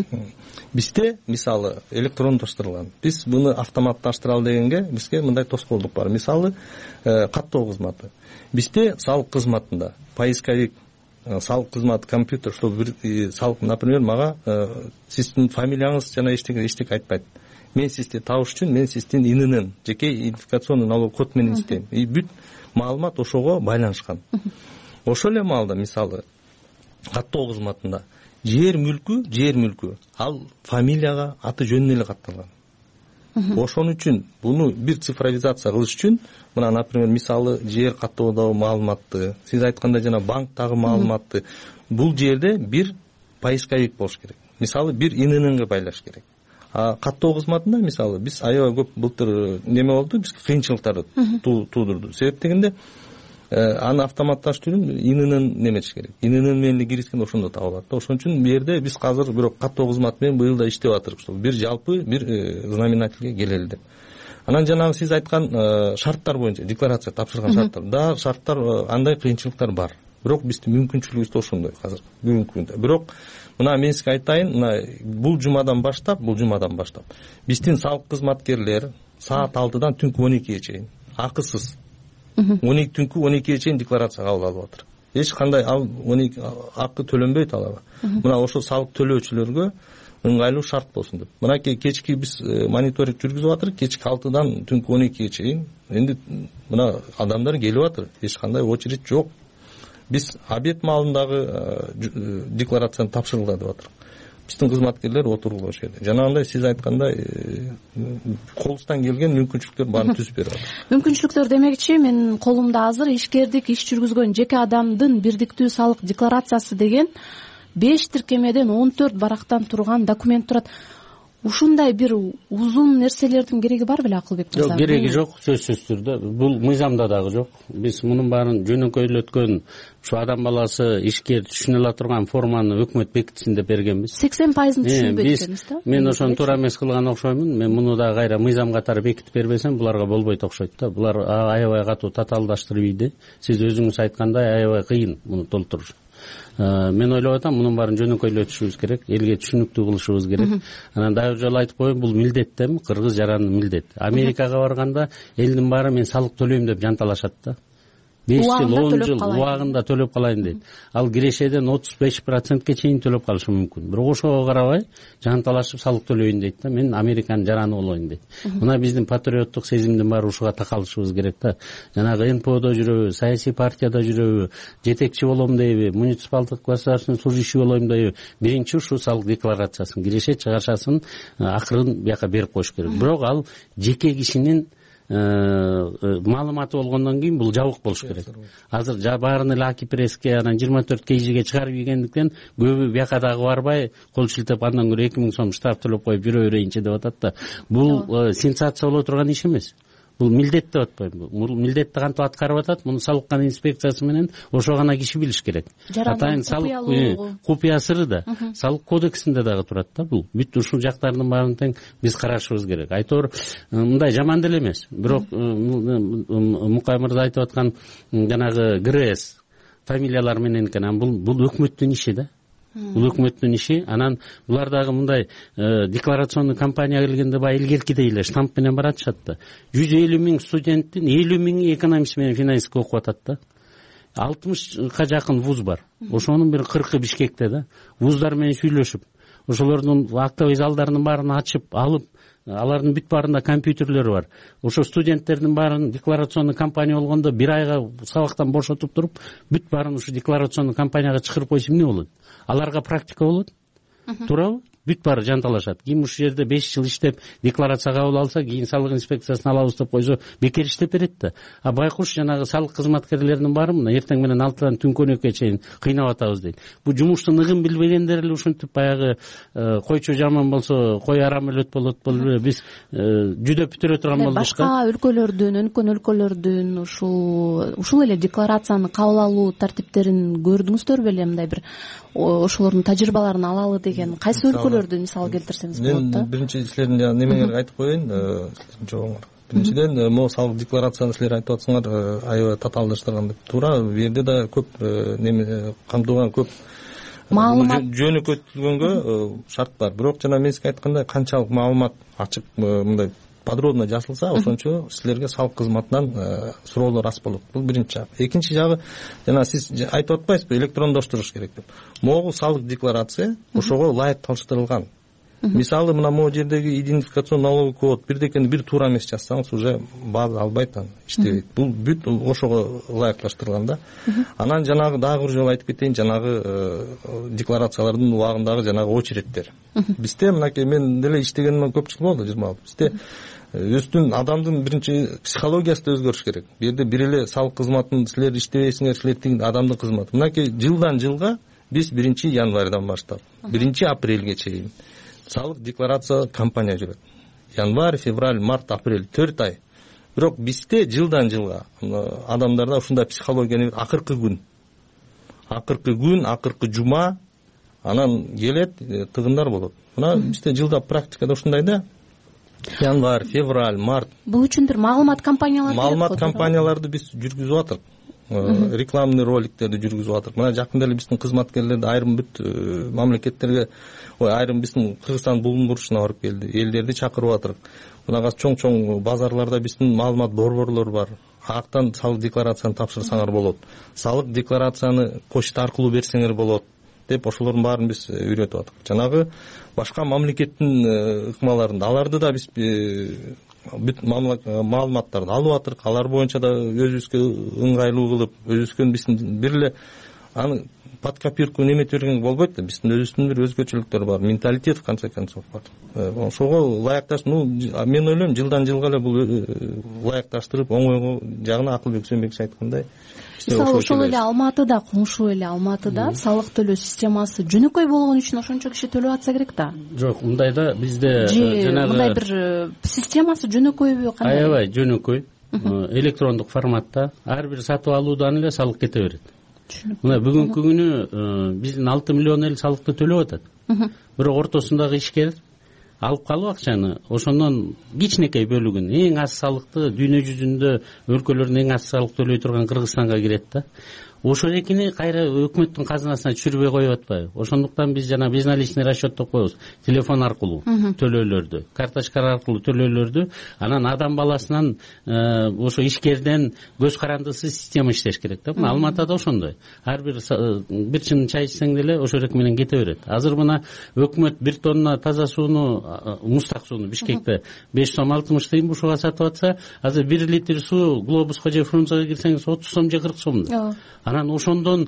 Бизде мисалы электрондоштурулган. Биз буну автоматташтыралы дегенге бизге мындай тоскоолдук бар. Мисалы каттоо кызматы. Бизде салык кызматында поисковик, салык кызматы, компьютер, что бир салык, например, мага сиздин фамилияңыз жана эчтеке эчтеке айтпайт. Мен сизди табыш үчүн мен сиздин ининин жеке идентификационный налог код менен издейм. И бүт маалымат ошого байланышкан. Ошол эле маалда мисалы каттоо кызматында жер мүлкү, жер мүлкү ал фамилияга, аты жөнүнө эле катталган. Ошон үчүн буну бир цифровизация кылыш үчүн мына, например, мисалы жер каттоодогу маалыматты, сиз айткандай жана банктагы маалыматты бул жерде бир поисковик болуш керек. Мисалы бир иннинге байлаш керек. А каттоо кызматында мисалы биз аябай көп былтыр неме болду, биз кыйынчылыктар туудурду. Себеп дегенде аны автоматташтыруу үчүн иннин неметиш керек. Иннин менен киргизген ошондо табылат да. Ошон үчүн бу жерде биз азыр бирок каттоо кызматы менен быйыл да иштеп атырык. Бир жалпы бир знаменательге келели деп. Анан жанагы сиз айткан шарттар боюнча, декларация тапшырган шарттар, да, шарттар андай кыйынчылыктар бар. Бирок биздин мүмкүнчүлүгүбүз ошондой азыр бүгүнкү күндө. Бирок мына мен сизге айтайын, мына бул жумадан баштап, бул жумадан баштап биздин салык кызматкерлер саат алтыдан түнкү он экиге чейин акысыз он эки түнкү он экиге чейин декларация кабыл алып атыр. Эч кандай ал он эки акы төлөнбөйт алага. Мына ошол салык төлөөчүлөргө ыңгайлуу шарт болсун деп. Мынакей кечки биз мониторинг жүргүзүп атырык, кечки алтыдан түнкү он экиге чейин. Энди мына адамдар келип атыр, эч кандай очередь жок. Биз обед маалындагы декларацияны тапшыргыла деп атырык. Биздин кызматкерлер отургула ошол жерде. Жанагындай сиз айткандай колубуздан келген мүмкүнчүлүктөр баарын түзүп берип атат.
Мүмкүнчүлүктөр демекчи, менин колумда азыр ишкердик иш жүргүзгөн жеке адамдын бирдиктүү салык декларациясы деген беш тиркемеден он төрт барактан турган документ турат. Ушундай бир узун нерселердин кереги бар беле Акылбек мырза?
Жок, кереги жок, сөзсүз түрдө. Бул мыйзамда дагы жок. Биз мунун баарын жөнөкөйлөткөн, ушу адам баласы ишкер түшүнө ала турган форманы өкмөт бекитсин деп бергенбиз.
сексен пайызын түшүнбөйт экенбиз да?
Мен ошону туура эмес кылган окшоймун. Мен муну да кайра мыйзам катары бекитип бербесем, буларга болбойт окшойт да. Булар аябай катуу татаалдаштырып ийди. Сиз өзүңүз айткандай аябай кыйын муну толтуруш. Мен ойлоп атам, мунун баарын жөнөкөйлөтүшүбүз керек, элге түшүнүктүү кылышыбыз керек. Анан дагы бир жолу айтып коеюн, бул милдет да, кыргыз жарандын милдети. Америкага барганда элдин баары мен салык төлөйм деп жанталашат да. беш жыл, он жыл убагында төлөп калайын дейт. Ал кирешеден отуз беш процентке чейин төлөп калышы мүмкүн. Бирок ошого карабай жанталашып салык төлөйүн дейт да. Мен Американын жараны болоюн дейт. Мына биздин патриоттук сезимдин баары ушуга такалышыбыз керек да. Жанагы эн пэ одо жүрөбү, саясий партияда жүрөбү, жетекчи болом дейби, муниципалдык государственный служащий болоюм дейби, биринчи ушу салык декларациясын, киреше чыгашасын акырын бияка берип коюш керек. Бирок ал жеке кишинин маалыматы болгондон кийин бул жабык болуш керек. Азыр баарын эле аки пресске, анан жыйырма төрт кейжиге чыгарып ийгендиктен көбү бияка дагы барбай, кол шилтеп андан көрө эки миң сом штраф төлөп коюп жүрө берейинчи деп атат да. Бул сенсация боло турган иш эмес. Бул милдет деп атпайбы? Бул милдетти кантип аткарып атат? Муну салык инспекциясы менен ошо гана киши билиш керек. Атайын салык купуя сыры да, салык кодексинде дагы турат да бул. Бүт ушул жактардын баарын тең биз карашыбыз керек. Айтор мындай жаман деле эмес. Бирок Мукай мырза айтып аткан жанагы ГРС фамилиялар менен экен, бул бул өкмөттүн иши да. Бул өкмөттүн иши. Анан булар дагы мындай декларационный кампания келгенде баягы илгеркидей эле штамп менен баратышат да. жүз элүү миң студенттин элүү миңи экономист менен финансист окуп атат да. алтымышка жакын вуз бар. Ошонун бир кыркы Бишкекте да. Вуздар менен сүйлөшүп, ошолордун актовый залдарынын баарын ачып алып, алардын бүт баарында компьютерлери бар. Ошо студенттердин баарын декларационный кампания болгондо бир айга сабактан бошотуп туруп, бүт баарын ушу декларационный кампанияга чыгарып койсо эмне болот? Аларга практика болот. Туурабы? Бүт баары жанталашат. Ким ушул жерде беш жыл иштеп декларация кабыл алса, кийин салык инспекциясына алабыз деп койсо, бекер иштеп берет да. А байкуш жанагы салык кызматкерлеринин баары мына эртең менен алтыдан түнкү он экиге чейин кыйнап атабыз дейт. Бул жумуштун ыгын билбегендер эле ушинтип баягы койчу жаман болсо кой арам өлөт болот болбу? Биз жүдө бүтүрө турган болдук.
Башка өлкөлөрдүн, өнүккөн өлкөлөрдүн ушул ушул эле декларацияны кабыл алуу тартиптерин көрдүңүздөр беле? Мындай бир ошолордун тажрыйбаларын алалы деген кайсы өлкөлөрдү мисал келтирсеңиз болот да?
Мен биринчи силердин жана немеңерге айтып коеюн, жоогуңар. Биринчиден, могу салык декларацияны силер айтып атсыңар, аябай татаалдаштырган деп. Туура, бу жерде да көп неме камтылган, көп маалымат жөнөкөйтүлгөнгө шарт бар. Бирок жана мен сизге айткандай, канчалык маалымат ачык мындай подробно жазылса, ошончо силерге салык кызматынан суроолор аз болот. Бул биринчи жагы. Экинчи жагы, жана сиз айтып атпайсызбы, электрондоштуруш керек деп. Могу салык декларация ошого ылайыкташтырылган. Мисалы, мына могу жердеги идентификацион налоговый код бирдекени бир туура эмес жазсаңыз, уже база албайт, анан иштебейт. Бул бүт ошого ылайыкташтырылган да. Анан жанагы дагы бир жолу айтып кетейин, жанагы декларациялардын убагындагы жанагы очередтер. Бизде мынакей мен деле иштегениме көп жыл болду, жыйырма алты. Бизде өзүнүн адамдын биринчи психологиясы да өзгөрүш керек. Бу жерде бир эле салык кызматын силер иштебейсиңер, силер тиги адамдын кызматы. Мынакей жылдан жылга биз биринчи январдан баштап биринчи апрелге чейин салык декларация кампания жүрөт. Январь, февраль, март, апрель төрт ай. Бирок бизде жылдан жылга адамдарда ушундай психология, акыркы күн. Акыркы күн, акыркы жума анан келет, тыгындар болот. Мына бизде жылда практикада ушундай да. Январь, февраль, март.
Бул үчүн бир маалымат кампаниялары керек.
Маалымат кампанияларды биз жүргүзүп атырк. Рекламный роликтерди жүргүзүп атырк. Мына жакында эле биздин кызматкерлер айрым бүт мамлекеттерге, ой, айрым биздин Кыргызстан булун бурушуна барып келди. Элдерди чакырып атырк. Мына чоң-чоң базарларда биздин маалымат борборлор бар. Актан салык декларацияны тапшырсаңар болот. Салык декларацияны почта аркылуу берсеңер болот деп ошолордун баарын биз үйрөтүп атык. Жанагы башка мамлекеттин ыкмаларында аларды да биз бүт маалыматтарды алып атырк. Алар боюнча да өзүбүзгө ыңгайлуу кылып, өзүбүзгө биздин бир эле аны под копирку неметип берген болбойт да. Биздин өзүбүздүн бир өзгөчөлүктөр бар, менталитет в конце концов бар. Ошого ылайыкташ, ну мен ойлойм, жылдан жылга эле бул ылайыкташтырып, оңой жагына Акылбек Сөөнбекович айткандай.
Мисалы, ошол эле Алматыда, коңшу эле Алматыда салык төлөө системасы жөнөкөй болгон үчүн ошончо киши төлөп атса керек да.
Жок, мындай да бизде
жанагы мындай бир системасы жөнөкөйбү, кандай?
Аябай жөнөкөй. Электрондук форматта ар бир сатып алуудан эле салык кете берет. Мына бүгүнкү күнү биздин алты миллион эл салыкты төлөп атат. Бирок ортосундагы ишкер алып калып акчаны, ошондон кичинекей бөлүгүн, эң аз салыкты дүйнө жүзүндө өлкөлөрдүн эң аз салык төлөй турган Кыргызстанга кирет да. Ошол экини кайра өкмөттүн казынасына түшүрбөй коюп атпайбы? Ошондуктан биз жана безналичный расчет деп коебуз. Телефон аркылуу төлөөлөрдү, карточкалар аркылуу төлөөлөрдү, анан адам баласынан ошо ишкерден көз карандысыз система иштеш керек да. Мына Алматыда ошондой. Ар бир бир чын чай ичсең деле ошол эки менен кете берет. Азыр мына өкмөт бир тонна таза сууну, мустак сууну Бишкекте беш сом алтымыш тыйын бушуга сатып атса, азыр бир литр суу Глобуско же Фрунзеге кирсеңиз отуз сом же кырк сом. Анан ошондон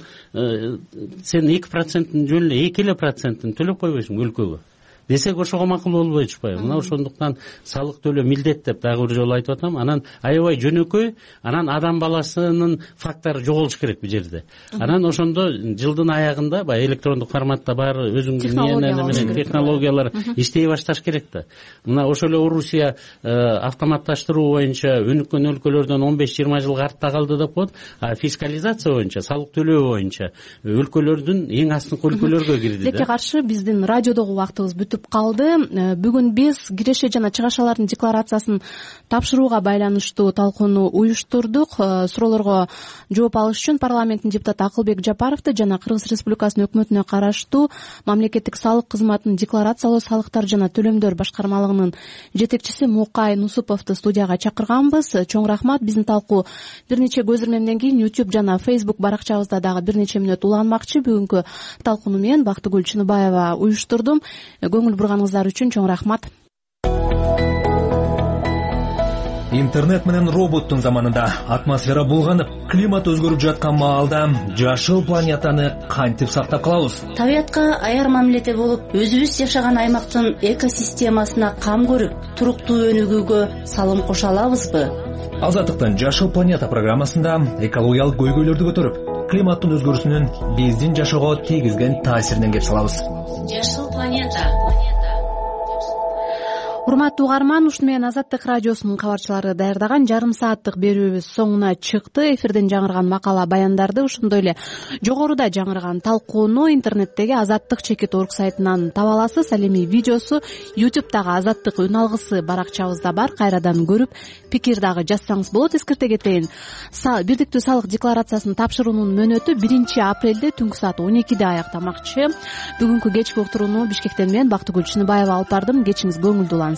сен эки проценттин жөн эле эки эле проценттин төлөп койбойсуң өлкөгө десек, ошого макул болбой түшпайбы? Мына ошондуктан салык төлөө милдет деп дагы бир жолу айтып атам. Анан аябай жөнөкөй, анан адам баласынын фактору жоголуш керек бул жерде. Анан ошондо жылдын аягында баягы электрондук форматта баары өзүңүн менен технологиялар иштей башташ керек да. Мына ошол эле Орусия автоматташтыруу боюнча өнүккөн өлкөлөрдөн он беш жыйырма жылга артта калды деп коет. А фискализация боюнча, салык төлөө боюнча өлкөлөрдүн эң астыңкы өлкөлөргө кирди да.
Тилекке каршы биздин радиодогу убактыбыз бүтүп калды. Бүгүн биз киреше жана чыгашалардын декларациясын тапшырууга байланыштуу талкууну уюштурдук. Суроолорго жооп алыш үчүн парламенттин депутаты Акылбек Жапаровду жана Кыргыз Республикасынын өкмөтүнө караштуу мамлекеттик салык кызматын декларациялоо, салыктар жана төлөмдөр башкармалыгынын жетекчиси Мукай Нусуповду студияга чакырганбыз. Чоң рахмат. Биздин талкуу бир нече көзүрмөмдөн кийин YouTube жана Facebook баракчабызда дагы бир нече мүнөт уланмакчы. Бүгүнкү талкууну мен Бактыгүл Чыныбаева уюштурдум. Көңүл бурганыңыздар үчүн чоң рахмат.
Интернет менен роботтун заманында атмосфера булганып, климат өзгөрүп жаткан маалда жашыл планетаны кантип сактап калабыз?
Табиятка аяр мамиледе болуп, өзүбүз жашаган аймактын экосистемасына кам көрүп, туруктуу өнүгүүгө салым кошо алабызбы?
Азаттыктын Жашыл планета программасында экологиялык көйгөйлөрдү көтөрүп, климаттын өзгөрүүсүнүн биздин жашоого тийгизген таасиринен кеп салабыз.
Жашыл планета.
урматтуу угарман, ушуну менен Азаттык радиосунун кабарчылары даярдаган жарым сааттык берүүбүз соңуна чыкты. Эфирден жаңырган макала баяндарды, ошондой эле жогоруда жаңырган талкууну интернеттеги Азаттык чекит орг сайтынан таба аласыз. Ал эми видеосу ютубтагы Азаттык үн алгысы баракчабызда бар. Кайрадан көрүп, пикир дагы жазсаңыз болот. Эскерте кетейин, бирдиктүү салык декларациясын тапшыруунун мөөнөтү биринчи апрелде түнкү саат он экиде аяктамакчы. Бүгүнкү кечки уктурууну Бишкектен мен Бактыгүл Чыныбаева алып бардым. Кечиңиз көңүлдүү улансын.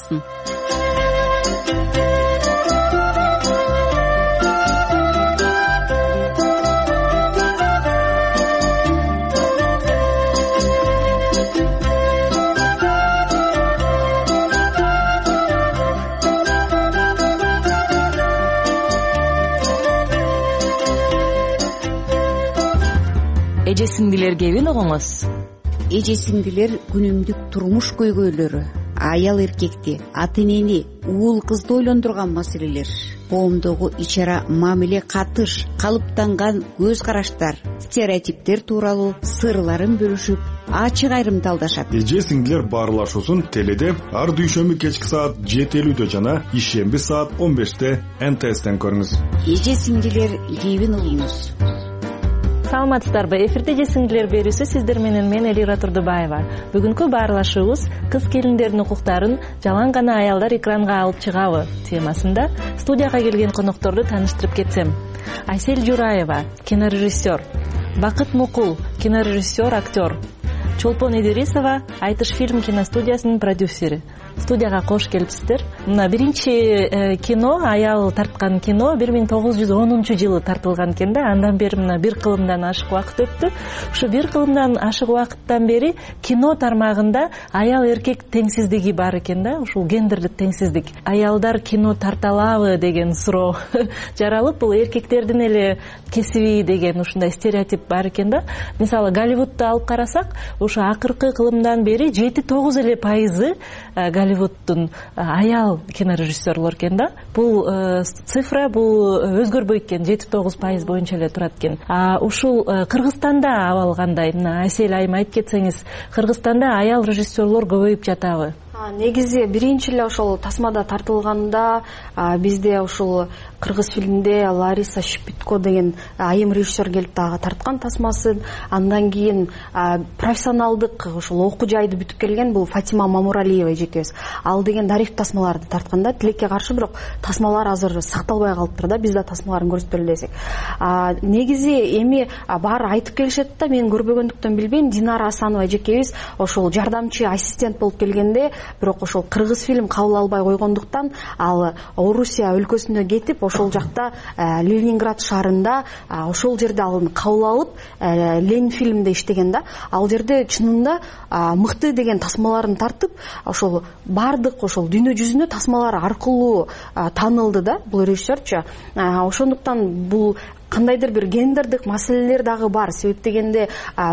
Эже сиңдилер кебин угуңуз.
Эже сиңдилер күнүмдүк турмуш көйгөйлөрү, аял эркекти, ата энени, уул кызды ойлондурган маселелер, коомдогу ич-ара мамиле, катыш, калыптанган көз караштар, стереотиптер тууралуу сырларын бөлүшүп, ачык айрымталдашат.
Эже сиңдилер баарлашуусун теледе ар дүйшөмбү кечки саат жети элүүдө жана ишемби саат он беште эн тэ эстен көрүңүз.
Эже сиңдилер кебин угуңуз.
Саламатсыздарбы? Эфирде эже сиңдилер берүүсү сиздер менен мен Элира Турдубаева. Бүгүнкү баарлашуубуз кыз келиндердин укуктарын жалаң гана аялдар экранга алып чыгабы темасында. Студияга келген конокторду тааныштырып кетсем. Айсель Жураева, кинорежиссер. Бакыт Мукул, кинорежиссер, актер. Чолпон Идирисова, Айтыш фильм киностудиясынын продюсери. Студияга кош келипсиздер. Мына биринчи кино, аял тарткан кино бир миң тогуз жүз онунчу жылы тартылган экен да. Андан бери мына бир кылымдан ашык убакыт өттү. Ушу бир кылымдан ашык убакыттан бери кино тармагында аял эркек теңсиздиги бар экен да. Ушул гендерлик теңсиздик. Аялдар кино тарта алабы деген суроо жаралып, бул эркектердин эле кесиби деген ушундай стереотип бар экен да. Мисалы Голливудду алып карасак, ушу акыркы кылымдан бери жети тогуз эле пайызы Голливуддун аял кинорежиссерлор экен да. Бул цифра бул өзгөрбөйт экен, жети тогуз пайыз боюнча эле турат экен. А ушул Кыргызстанда абал кандай? Мына Айсель айым айтып кетсеңиз, Кыргызстанда аял режиссерлор көбөйүп жатабы?
Негизи биринчи эле ошол тасмада тартылганда бизде ушул кыргыз фильминде Лариса Шипитко деген айым режиссер келип дагы тарткан тасмасын. Андан кийин профессионалдык ушул окуу жайды бүтүп келген бул Фатима Мамуралиева эжекебиз. Ал деген дариф тасмаларды тартканда, тилекке каршы, бирок тасмалар азыр сакталбай калыптыр да, бизде тасмаларын көрсөтөлү десек. Негизи эми баары айтып келишет да, мен көрбөгөндүктөн билбейм, Динара Асанова эжекебиз ошол жардамчы ассистент болуп келгенде, бирок ошол кыргыз фильм кабыл албай койгондуктан ал Орусия өлкөсүнө кетип, ошол жакта Ленинград шаарында ошол жерде ал кабыл алып Ленин фильминде иштеген да. Ал жерде чынында мыкты деген тасмаларын тартып, ошол бардык ошол дүйнө жүзүнө тасмалар аркылуу таанылды да бул режиссерчу. Ошондуктан бул кандайдыр бир гендердик маселелер дагы бар. Себеп дегенде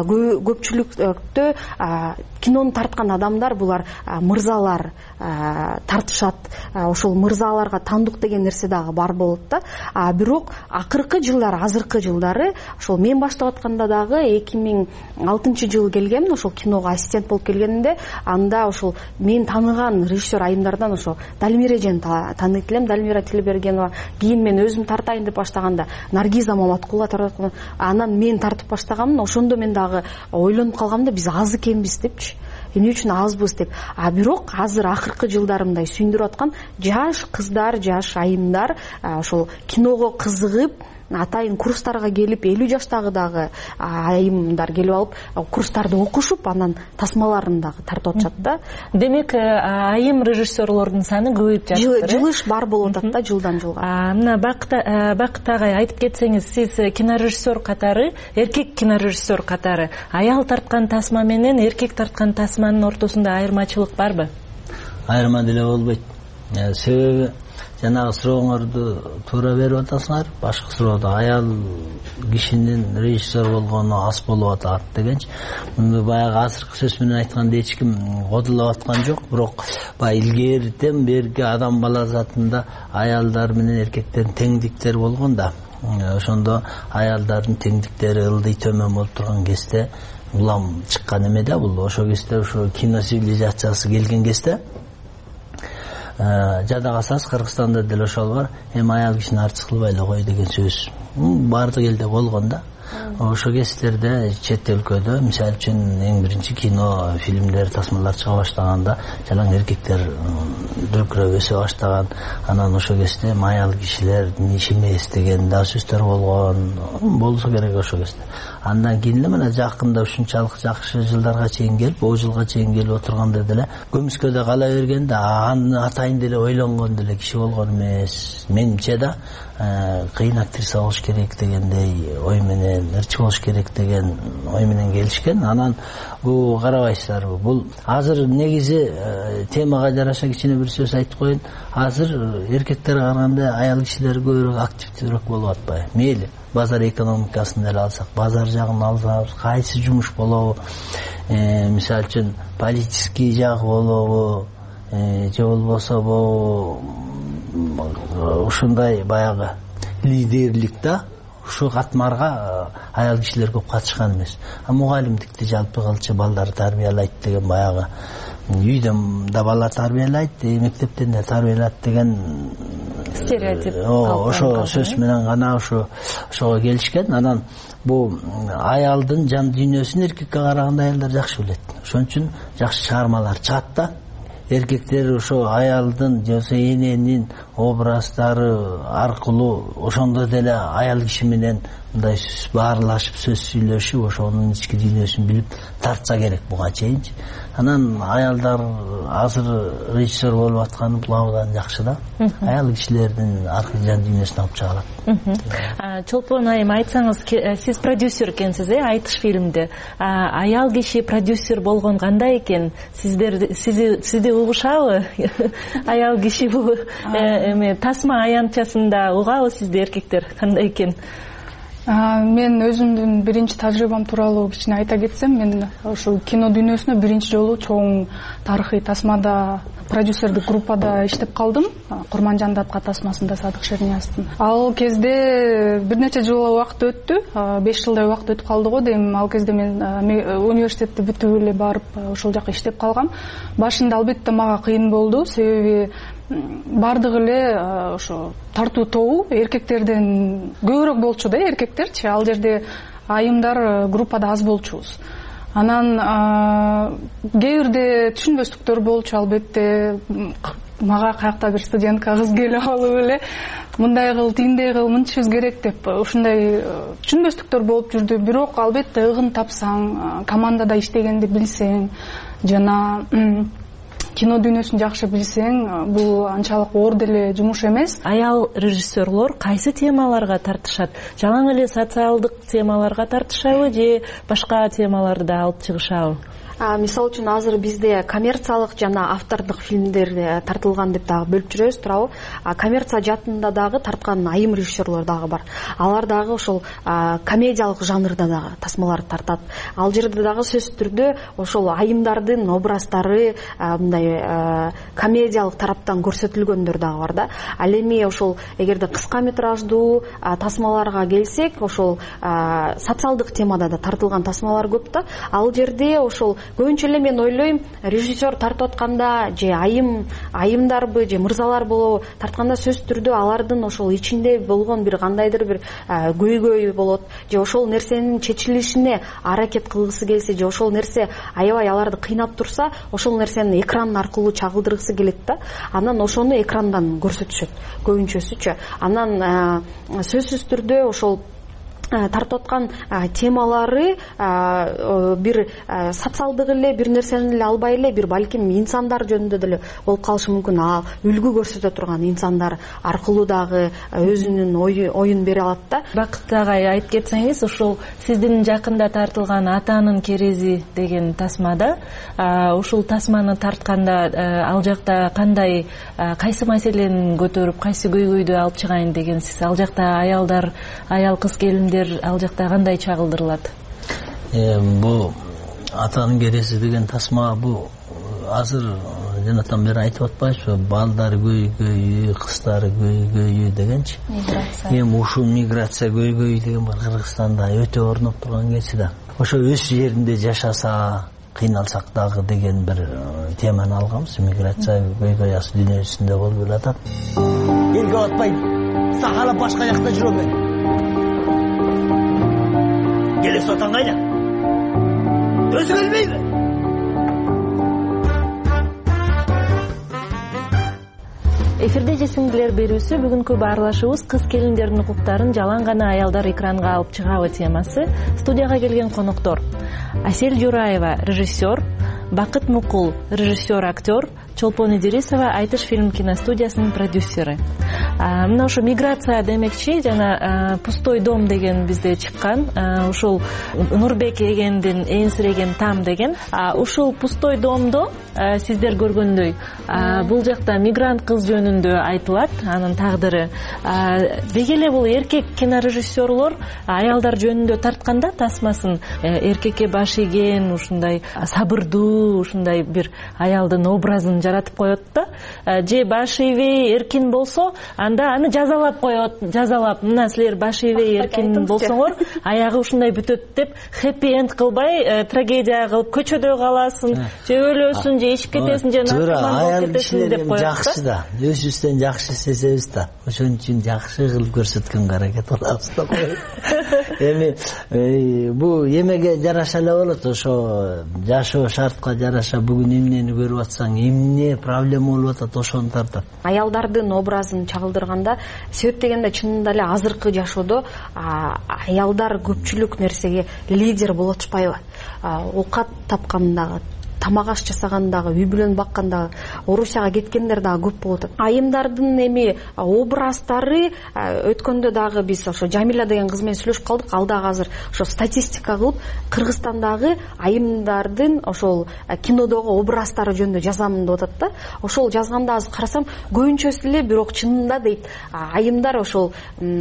көпчүлүктө кинону тарткан адамдар булар мырзалар тартышат. Ошол мырзаларга тандык деген нерсе дагы бар болот да. Бирок акыркы жылдары, азыркы жылдары ошол мен баштап атканда дагы эки миң алтынчы жылы келгем, ошол киного ассистент болуп келгенде, анда ошол мен тааныган режиссер айымдардан ошол Далмира эжени тааныйт элем, Далмира Телебергенова. Кийин мен өзүм тартайын деп баштаганда Наргиза Маматкулова тартып, анан мен тартып баштагамын. Ошондо мен дагы ойлонуп калгам да, биз аз экенбиз депчи. Эмне үчүн азбыз деп. А бирок азыр акыркы жылдары мындай сүйүндүрүп аткан жаш кыздар, жаш айымдар ошол киного кызыгып, атайын курстарга келип, элүү жаштагы дагы айымдар келип алып, курстарды окушуп, анан тасмаларын дагы тартып атышат да.
Демек, айым режиссерлордун саны көбөйүп жатыр.
Жылыш бар болуп атат да жылдан жылга.
Мына Бакыт агай айтып кетсеңиз, сиз кинорежиссер катары, эркек кинорежиссер катары аял тарткан тасма менен эркек тарткан тасманын ортосунда айырмачылык барбы?
Айырма деле болбойт. Себеби жанагы сурооңорду туура берип атасыңар. Башкы суроодо аял кишинин режиссер болгону аз болуп атат дегенчи. Муну баягы азыркы сөз менен айтканда эч ким кодулап аткан жок. Бирок баягы илгертен берки адам бала затында аялдар менен эркектердин теңдиктери болгон да. Ошондо аялдардын теңдиктери ылдый төмөн болуп турган кезде улам чыккан эме да бул. Ошол кезде ошо кино цивилизациясы келген кезде жада калсаңыз Кыргызстанда деле ошол бар. Эми аял кишини артык кылбай эле кой деген сөз баардык элде болгон да. Ошо кездерде чет өлкөдө мисалы үчүн эң биринчи кино, фильмдер, тасмалар чыга баштаганда жалаң эркектер дүркүрөп өсө баштаган. Анан ошо кезде аял кишилер иш эмес деген да сөздөр болгон. Болсо керек ошо кезде. Андан кийин эле мына жакында ушунчалык жакшы жылдарга чейин келип, о жылга чейин келип отурганда деле көмүскөдө кала бергенде аны атайын деле ойлонгон деле киши болгон эмес. Менимче да кыйын актриса болуш керек дегендей ой менен, ырчы болуш керек деген ой менен келишкен. Анан бул карабайсыздарбы, бул азыр негизи темага жараша кичине бир сөз айтып коеюн. Азыр эркектерге караганда аял кишилер көбүрөөк активдүүрөөк болуп атпайбы? Мейли базар экономикасын эле алсак, базар жагын алсак, кайсы жумуш болобу? Мисалы үчүн политический жак болобу, же болбосо бул ушундай баягы лидерлик да, ушу катмарга аял кишилер көп катышкан эмес. А мугалимдикти жалпы кылчы балдар тарбиялайт деген баягы үйдөн да бала тарбиялайт, мектептен да тарбиялайт деген
стереотип.
Ошо сөз менен гана ошо ошого келишкен. Анан бул аялдын жан дүйнөсүн эркекке караганда аялдар жакшы билет. Ошон үчүн жакшы чыгармалар чыгат да. Эркектер ошо аялдын же эненин образдары аркылуу ошондо деле аял киши менен мындай баарлашып сөз сүйлөшүп, ошонун ички дүйнөсүн билип тартса керек буга чейинчи. Анан аялдар азыр режиссер болуп атканы бул абдан жакшы да. Аял кишилердин аркы жан дүйнөсүн алып чыга алат.
Чолпон айым, айтсаңыз, сиз продюсер экенсиз, э, Айтыш фильмде. Аял киши продюсер болгон кандай экен? Сиздер сизди угушабы? Аял киши бул эме тасма аянтчасында угабы сизди эркектер кандай экен?
Мен өзүмдүн биринчи тажрыйбам тууралуу кичине айта кетсем, мен ошо кино дүйнөсүнө биринчи жолу чоң тарыхый тасмада продюсердик группада иштеп калдым. Курманжанды атка тасмасында Садык Шернияздын. Ал кезде бир нече жыл убакыт өттү, беш жылдай убакыт өтүп калды го дейм. Ал кезде мен университетти бүтүп эле барып ошол жака иштеп калгам. Башында албетте мага кыйын болду, себеби бардыгы эле ошо тартуу тобу эркектерден көбүрөөк болчу да, эркектерчи. Ал жерде айымдар группада аз болчубуз. Анан кээ бирде түшүнбөстүктөр болчу, албетте. Мага каякта бир студентка кыз келип алып эле мындай кыл, тиндей кыл, мынчыбыз керек деп ушундай түшүнбөстүктөр болуп жүрдү. Бирок албетте ыгын тапсаң, командада иштегенди билсең, жана кино дүйнөсүн жакшы билсең, бул анчалык оор деле жумуш эмес.
Аял режиссерлор кайсы темаларга тартышат? Жалаң эле социалдык темаларга тартышабы же башка темаларды да алып чыгышабы?
Мисалы үчүн азыр бизде коммерциялык жана автордук фильмдер тартылган деп дагы бөлүп жүрөбүз, туурабы? Коммерция жаатында дагы тарткан айым режиссерлор дагы бар. Алар дагы ошол комедиялык жанрда дагы тасмаларды тартат. Ал жерде дагы сөзсүз түрдө ошол айымдардын образдары мындай комедиялык тараптан көрсөтүлгөндөр дагы бар да. Ал эми ошол эгерде кыска метраждуу тасмаларга келсек, ошол социалдык темада да тартылган тасмалар көп да. Ал жерде ошол көбүнчө эле мен ойлойм, режиссер тартып атканда же айым айымдарбы же мырзалар болобу тартканда сөзсүз түрдө алардын ошол ичинде болгон бир кандайдыр бир көйгөй болот, же ошол нерсенин чечилишине аракет кылгысы келсе, же ошол нерсе аябай аларды кыйнап турса, ошол нерсени экран аркылуу чагылдыргысы келет да. Анан ошону экрандан көрсөтүшөт көбүнчөсүчү. Анан сөзсүз түрдө ошол тартып аткан темалары бир социалдык эле бир нерсени эле албай эле бир балким инсандар жөнүндө деле болуп калышы мүмкүн. А үлгү көрсөтө турган инсандар аркылуу дагы өзүнүн оюн бере алат да.
Бакыт агай, айтып кетсеңиз, ошол сиздин жакында тартылган Атанын керези деген тасмада, ушул тасманы тартканда ал жакта кандай, кайсы маселени көтөрүп, кайсы көйгөйдү алып чыгайын дегенсиз? Ал жакта аялдар, аял кыз келиндер ал жакта кандай чагылдырылат?
Бул Атанын керези деген тасма бул азыр жанатан бери айтып атпайбызбы? Балдар көйгөйү, кыздары көйгөйү дегенчи. Эми ушул миграция көйгөйү деген бар Кыргызстанда өтө орноп турган кези да. Ошо өз жеринде жашаса, кыйналсак дагы деген бир теманы алганбыз. Миграция көйгөй ас дүйнөсүндө болуп жатат. Элге батпай сакалап башка жакта жүрөм мен. Келес отан кайда? Өзү келбейби?
Эфирде жесиңдилер берүүсү бүгүнкү баарлашуубуз кыз келиндердин укуктарын жалаң гана аялдар экранга алып чыгабы темасы. Студияга келген коноктор: Асель Жураева, режиссер; Бакыт Мукул, режиссер, актер; Чолпон Идирисова, Айтыш фильм киностудиясынын продюсери. Мына ошо миграция демекчи, жана пустой дом деген бизде чыккан. Ушул Нурбек эгендин энсиреген там деген. Ушул пустой домдо сиздер көргөндөй бул жакта мигрант кыз жөнүндө айтылат, анын тагдыры. Деги эле бул эркек кинорежиссерлор аялдар жөнүндө тартканда тасмасын эркекке баш ийген, ушундай сабырдуу, ушундай бир аялдын образын жаратып коет да. Же баш ийбей эркин болсо, анда аны жазалап коет, жазалап, мына силер баш ийбей эркин болсоңор, аягы ушундай бүтөт деп хэппи энд кылбай, трагедия кылып көчөдө каласың, же өлөсүң, же ичип кетесиң, же наркоман болуп кетесиң деп коет да.
Жакшы да, өзүбүздөн жакшы иштесебиз да, ошон үчүн жакшы кылып көрсөткөнгө аракет кылабыз да. Эми бул эмеге жараша эле болот, ошо жашоо шартка жараша бүгүн эмнени көрүп атсаң, эмне проблема болуп атат, ошону тартат.
Аялдардын образын чагылдырганда, себеп дегенде чынында эле азыркы жашоодо аялдар көпчүлүк нерсеге лидер боло атышпайбы? Оокат тапкандагы, тамак аш жасагандагы, үй бүлөнү баккандагы, Орусияга кеткендер дагы көп болуп атат. Айымдардын эми образдары өткөндө дагы биз ошо Жамиля деген кыз менен сүйлөшүп калдык. Ал дагы азыр ошо статистика кылып, Кыргызстандагы айымдардын ошол кинодогу образдары жөнүндө жазамын деп атат да. Ошол жазганда азыр карасам, көбүнчөсү эле бирок чынында дейт, айымдар ошол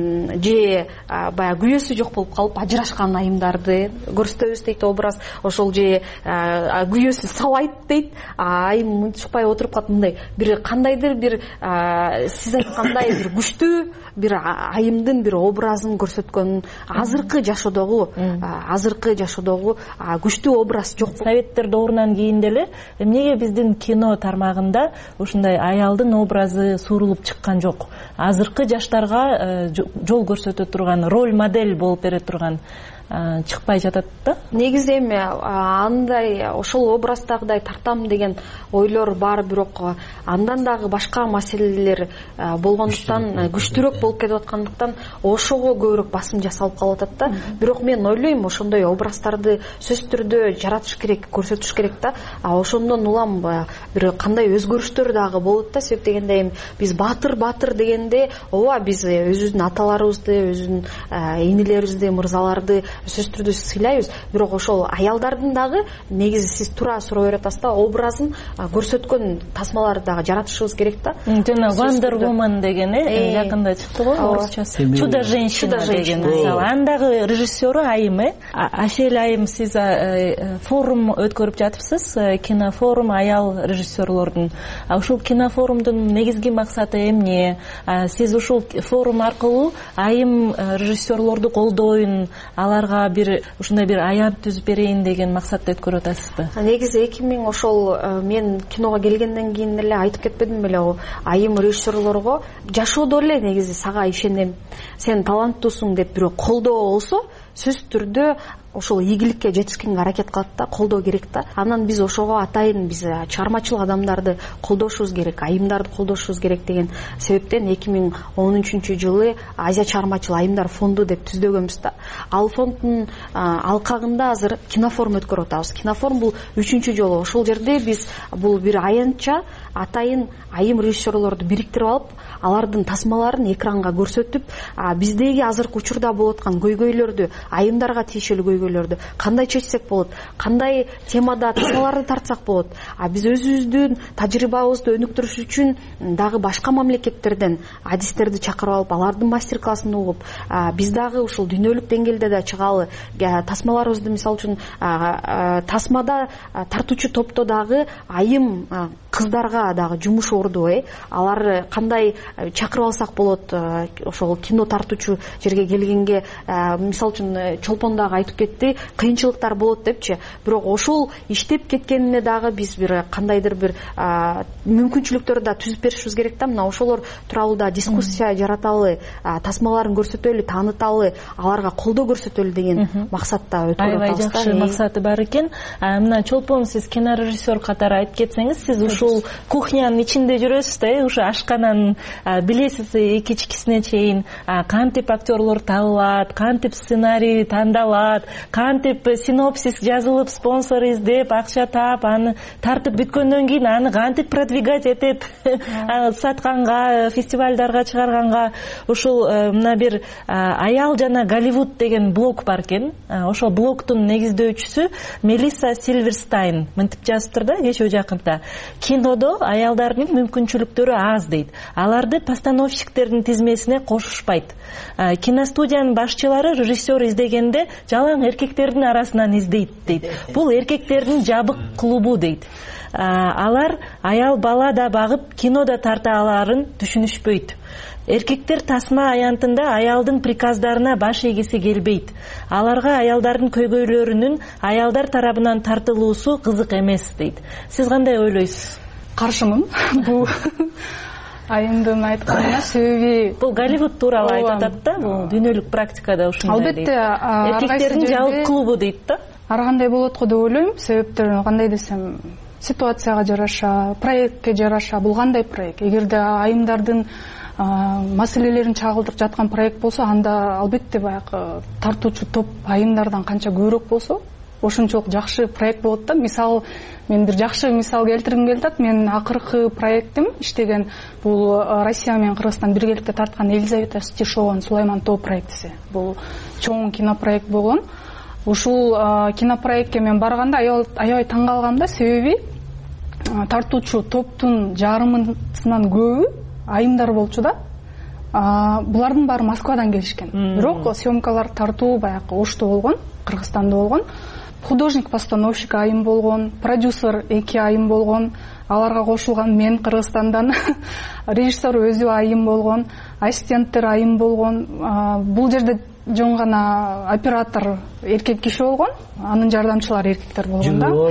же баягы күйөөсү жок болуп калып ажырашкан айымдарды көрсөтөбүз дейт образ. Ошол же күйөөсү сабайт дейт, айым мынтышпай отуруп калат, мындай бир кандайдыр бир сиз айткандай бир күчтүү бир айымдын бир образын көрсөткөн азыркы жашоодогу азыркы жашоодогу күчтүү образ жок.
Советтер доорунан кийин деле эмнеге биздин кино тармагында ушундай аялдын образы сурулуп чыккан жок? Азыркы жаштарга жол көрсөтө турган, роль модель болуп бере турган чыкпай жатат да.
Негизи эми андай ошол образдагыдай тартам деген ойлор бар, бирок андан дагы башка маселелер болгондуктан, күчтүүрөөк болуп кетип аткандыктан ошого көбүрөөк басым жасалып калып атат да. Бирок мен ойлойм, ошондой образдарды сөзсүз түрдө жаратыш керек, көрсөтүш керек да. Ошондон улам бир кандай өзгөрүштөр дагы болот да. Себеп дегенде эми биз баатыр баатыр дегенде, ооба биз өзүбүздүн аталарыбызды, өзүбүздүн инилерибизди, мырзаларды сөзсүз түрдө сыйлайбыз, бирок ошол аялдардын дагы негизи сиз туура суроо берип атасыз да, образын көрсөткөн тасмаларды дагы жаратышыбыз керек да.
Жана Wonder Woman деген э жакында чыкты го, орусчасы Чудо женщина деген. Мисалы, андагы режиссеру айым э. Асель айым, сиз форум өткөрүп жатыпсыз, кинофорум аял режиссерлордун. Ушул кинофорумдун негизги максаты эмне? Сиз ушул форум аркылуу айым режиссерлорду колдоюн, алар бир ушундай бир аянт түзүп берейин деген максатта өткөрүп атасызбы?
Негизи эки миң ошол мен киного келгенден кийин эле айтып кетпедим беле, айым режиссерлорго жашоодо эле негизи сага ишенем, сен таланттуусуң деп бирөө колдоо болсо, сөзсүз түрдө ошол ийгиликке жетишкенге аракет кылат да, колдоо керек да. Анан биз ошого атайын биз чыгармачыл адамдарды колдошубуз керек, айымдарды колдошубуз керек деген себептен эки миң он үчүнчү жылы Азия чыгармачыл айымдар фонду деп түздөгөнбүз да. Ал фонддун алкагында азыр кинофорум өткөрүп атабыз. Кинофорум бул үчүнчү жолу. Ошол жерде биз бул бир аянтча атайын айым режиссерлорду бириктирип алып, алардын тасмаларын экранга көрсөтүп, биздеги азыркы учурда болуп аткан көйгөйлөрдү, айымдарга тиешелүү көйгөйлөрдү кандай чечсек болот, кандай темада тасмаларды тартсак болот. А биз өзүбүздүн тажрыйбабызды өнүктүрүш үчүн дагы башка мамлекеттерден адистерди чакырып алып, алардын мастер-классын угуп, биз дагы ушул дүйнөлүк деңгээлде да чыгалы, тасмаларыбызды мисалы үчүн тасмада тартуучу топто дагы айым кыздарга дагы жумуш орду, э алар кандай чакырып алсак болот ошол кино тартуучу жерге келгенге. Мисалы үчүн Чолпон дагы айтып кетти, кыйынчылыктар болот депчи. Бирок ошол иштеп кеткенине дагы биз бир кандайдыр бир мүмкүнчүлүктөрдү да түзүп беришибиз керек да. Мына ошолор тууралуу да дискуссия жараталы, тасмаларын көрсөтөлү, тааныталы, аларга колдоо көрсөтөлү деген максатта өтүп атабыз.
Аябай жакшы максаты бар экен. Мына Чолпон, сиз кинорежиссер катары айтып кетсеңиз, сиз ушул кухнянын ичинде жүрөсүз да, ушу ашкананын билесиз кичкисине чейин кантип актерлор табылат, кантип сценарий тандалат, кантип синопсис жазылып, спонсор издеп, акча таап, аны тартып бүткөндөн кийин аны кантип продвигать этет, сатканга, фестивалдарга чыгарганга. Ушул мына бир Аял жана Голливуд деген блог бар экен. Ошол блогдун негиздөөчүсү Мелисса Сильверстайн мынтип жазыптыр да кечээ жакында. Кинодо аялдардын мүмкүнчүлүктөрү аз дейт. Аларды постановщиктердин тизмесине кошушпайт. Киностудиянын башчылары режиссер издегенде жалаң эркектердин арасынан издейт дейт. Бул эркектердин жабык клубу дейт. Алар аял бала да багып, кино да тарта аларын түшүнүшпөйт. Эркектер тасма аянтында аялдын приказдарына баш эгиси келбейт. Аларга аялдардын көйгөйлөрүнүн аялдар тарабынан тартылуусу кызык эмес дейт. Сиз кандай ойлойсуз?
Каршымын. Бул айымдын айтканына себеби
бул Голливуд тууралуу айтып атат да, бул дүйнөлүк практикада ушундай дейт.
Албетте,
эркектердин жабык клубу дейт да.
Ар кандай болот го деп ойлойм. Себептери кандай десем, ситуацияга жараша, проектке жараша. Бул кандай проект? Эгерде айымдардын маселелерин чагылдырып жаткан проект болсо, анда албетте баягы тартуучу топ айымдардан канча көбүрөөк болсо, ошончолук жакшы проект болот да. Мисал, мен бир жакшы мисал келтиргим келип атат. Менин акыркы проектим иштеген бул Россия менен Кыргызстан биргеликте тарткан Елизавета Стишованын Сулайман тоо проектиси. Бул чоң кинопроект болгон. Ушул кинопроектке мен барганда аябай таң калгам да, себеби тартуучу топтун жарымысынан көбү айымдар болчу да. Булардын баары Москвадан келишкен. Бирок съемкалар тартуу баягы Ошто болгон, Кыргызстанда болгон. Художник-постановщик айым болгон, продюсер эки айым болгон. Аларга кошулган мен Кыргызстандан, режиссер өзү айым болгон, ассистенттер айым болгон. Бул жерде жөн гана оператор эркек киши болгон, анын жардамчылары эркектер болгон да.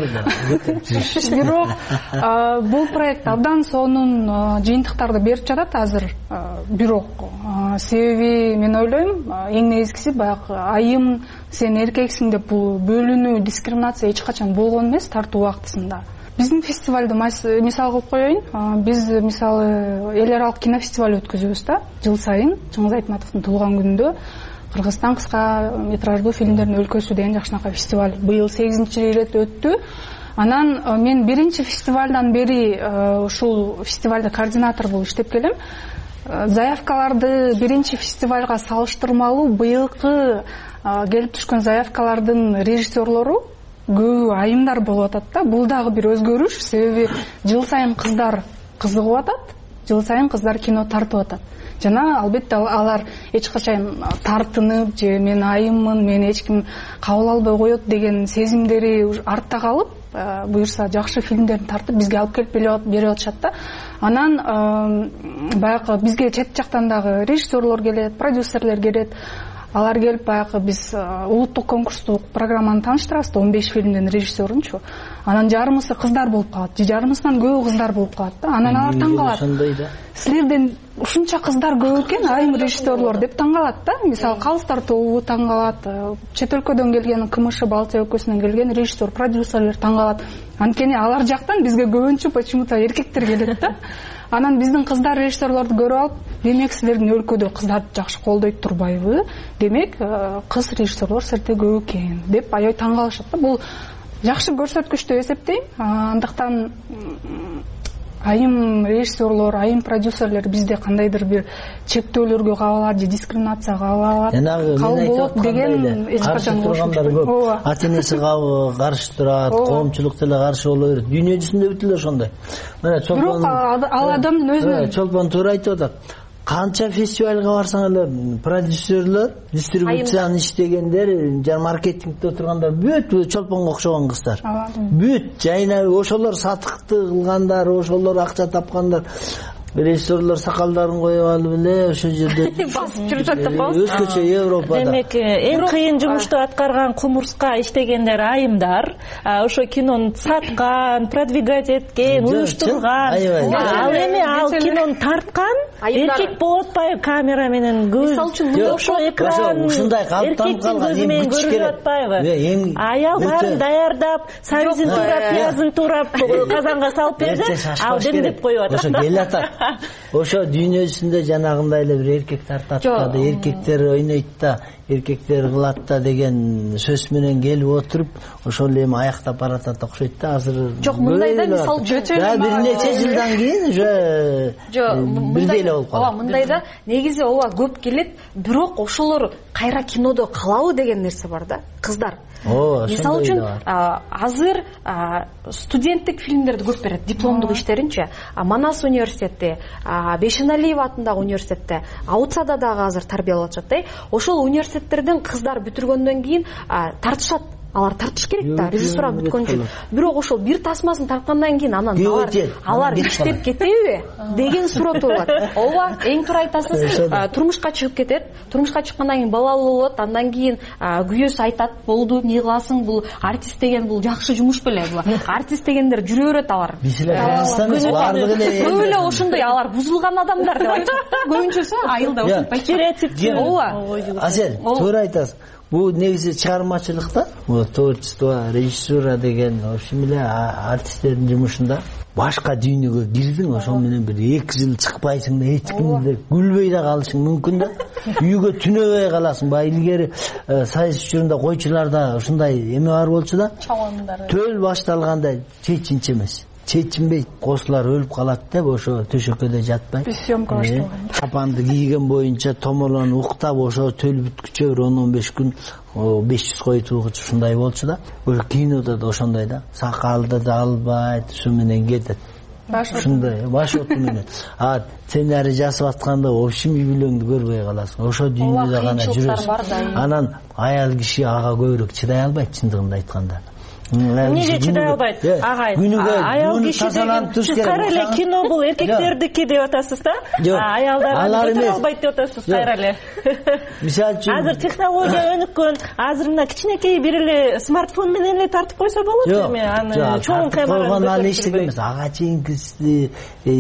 Бирок бул проект абдан сонун жыйынтыктарды берип жатат азыр. Бирок себеби мен ойлойм, эң негизгиси баягы айым сен эркексиң деп бул бөлүнүү, дискриминация эч качан болгон эмес тартуу убактысында. Биздин фестивалды мисал кылып коеюн. Биз мисалы эл аралык кинофестиваль өткөзөбүз да, жыл сайын Чыңгыз Айтматовдун туулган күнүндө. Кыргызстан кыска метраждуу фильмдердин өлкөсү деген жакшынакай фестиваль быйыл сегизинчи ирет өттү. Анан мен биринчи фестивалдан бери ушул фестивалда координатор болуп иштеп келем. Заявкаларды биринчи фестивалга салыштырмалуу быйылкы келип түшкөн заявкалардын режиссерлору көбү айымдар болуп атат да. Бул дагы бир өзгөрүш, себеби жыл сайын кыздар кызыгып атат, жыл сайын кыздар кино тартып атат. Жана албетте алар эч качан тартынып же мен айыммын, мени эч ким кабыл албай коет деген сезимдери артта калып, буюрса жакшы фильмдерин тартып бизге алып келип берип атышат да. Анан баягы бизге чет жактан дагы режиссерлор келет, продюсерлер келет. Алар келип баягы биз улуттук конкурстук программаны тааныштырабыз да, он беш фильмдин режиссерунчу. Анан жарымысы кыздар болуп калат, же жарымысынан көбү кыздар болуп калат да. Анан алар таң калат. Силерден ушунча кыздар көп экен, айым режиссерлор деп таң калат да. Мисалы Калыстар тобу таң калат, чет өлкөдөн келген КМШ Балтия өлкөсүнөн келген режиссер, продюсерлер таң калат. Анткени алар жактан бизге көбүнчө почему-то эркектер келет да. Анан биздин кыздар режиссерлорду көрүп алып, демек силердин өлкөдө кыздарды жакшы колдойт турбайбы? Демек кыз режиссерлор силерде көп экен деп аябай таң калышат да. Бул жакшы көрсөткүч деп эсептейм. Андыктан айым режиссерлор, айым продюсерлер бизде кандайдыр бир чектөөлөргө кабылат же дискриминацияга кабылат, кабыл болот деген эч качан болбойт.
Ата-энеси каршы турат, коомчулук деле каршы боло берет. Дүйнө жүзүндө бүт эле ошондой. Мына Чолпон,
бирок ал адамдын өзүнүн
Чолпон туура айтып атат. канча фестивалга барсаң эле продюсерлор, дистрибуцияны иштегендер, жана маркетингде отургандар бүт чолпонго окшогон кыздар. Бүт жайна ошолор сатыкты кылгандар, ошолор акча тапкандар. Режиссерлор сакалдарын коюп алып эле ошол жерде
басып жүрүп жатып калды.
Өзгөчө Европада.
Демек, эң кыйын жумушту аткарган кумурска иштегендер айымдар, ошо кинону саткан, продвигать эткен, уюштурган. Ал эми ал кинону тарткан эркек болуп атпайбы? Камера менен көз. Мисалы үчүн ошо экран ушундай калыптанып калган эми көрүп атпайбы? Аял баарын даярдап, сабизин туурап, пиязын туурап, казанга салып берди, ал демдеп коюп атат.
Ошо келатат. Ошо дүйнөсүндө жанагындай эле бир эркек тартат да, эркектер ойнойт да, эркектер кылат да деген сөз менен келип отуруп, ошол эми аяктап баратат окшойт да. Азыр
жок, мындайда мисалы үчүн
бир нече жылдан кийин уже бирдей эле болуп калат.
Ооба, мындайда негизи ооба көп келет, бирок ошолор кайра кинодо калабы деген нерсе бар да, кыздар. Мисалы үчүн азыр студенттик фильмдерди көп берет, дипломдук иштеринчи. Манас университети, Бейшеналиев атындагы университетте, Аутсада дагы азыр тарбиялап атышат да. Ошол университеттерден кыздар бүтүргөндөн кийин тартышат. Алар тартыш керек да, режиссура бүткөнчү. Бирок ошол бир тасмасын тарткандан кийин анан алар алар иштеп кетеби деген суроо туулат. Ооба, эң туура айтасыз. Турмушка чыгып кетет. Турмушка чыккандан кийин балалуу болот. Андан кийин күйөөсү айтат, болду, эмне кыласың, бул артист деген бул жакшы жумуш беле. Артист дегендер жүрө берет алар. Көп эле ошондой алар бузулган адамдар деп айтат. Көбүнчөсү айылда ушундай стереотип. Ооба.
Азер, туура айтасыз. Бул негизи чыгармачылыкта, бул творчество, режиссура деген ошол эле артисттердин жумушунда башка дүйнөгө кирдиң, ошол менен бир эки жыл чыкпайсың да, эч кимде күлбөй да калышың мүмкүн да. Үйгө түнөбөй каласың. Баа илгери сайыс учурунда койчуларда ушундай эме бар болчу да. Төл башталганда чечинче эмес. Чечинбейт, косулар өлүп калат деп ошо төшөккөдө жатпай.
Съемка башталган.
Капанды кийген боюнча томолон уктап ошо төл бүткүчө бир он он беш күн беш жүз кой туугучу ушундай болчу да. Ошо кинода да ошондой да. Сакалды да албайт, ушу менен кетет. Ушундай баш оту менен. А сценарий жасап атканда общем үй бүлөңдү көрбөй каласың. Ошо дүйнөдө гана жүрөсүң. Анан аял киши ага көбүрөөк чыдай албайт, чындыгында айтканда.
Эмнеге чыдай албайт? Агай, аял киши деген сиз кайра эле кино бул эркектердики деп атасыз да? Аялдар чыдай албайт деп атасыз кайра эле.
Мисалы үчүн
азыр технология өнүккөн, азыр мына кичинекей бир эле смартфон менен эле тартып койсо болот эми аны чоң камераны
аны эчтеке эмес, ага чейинкиси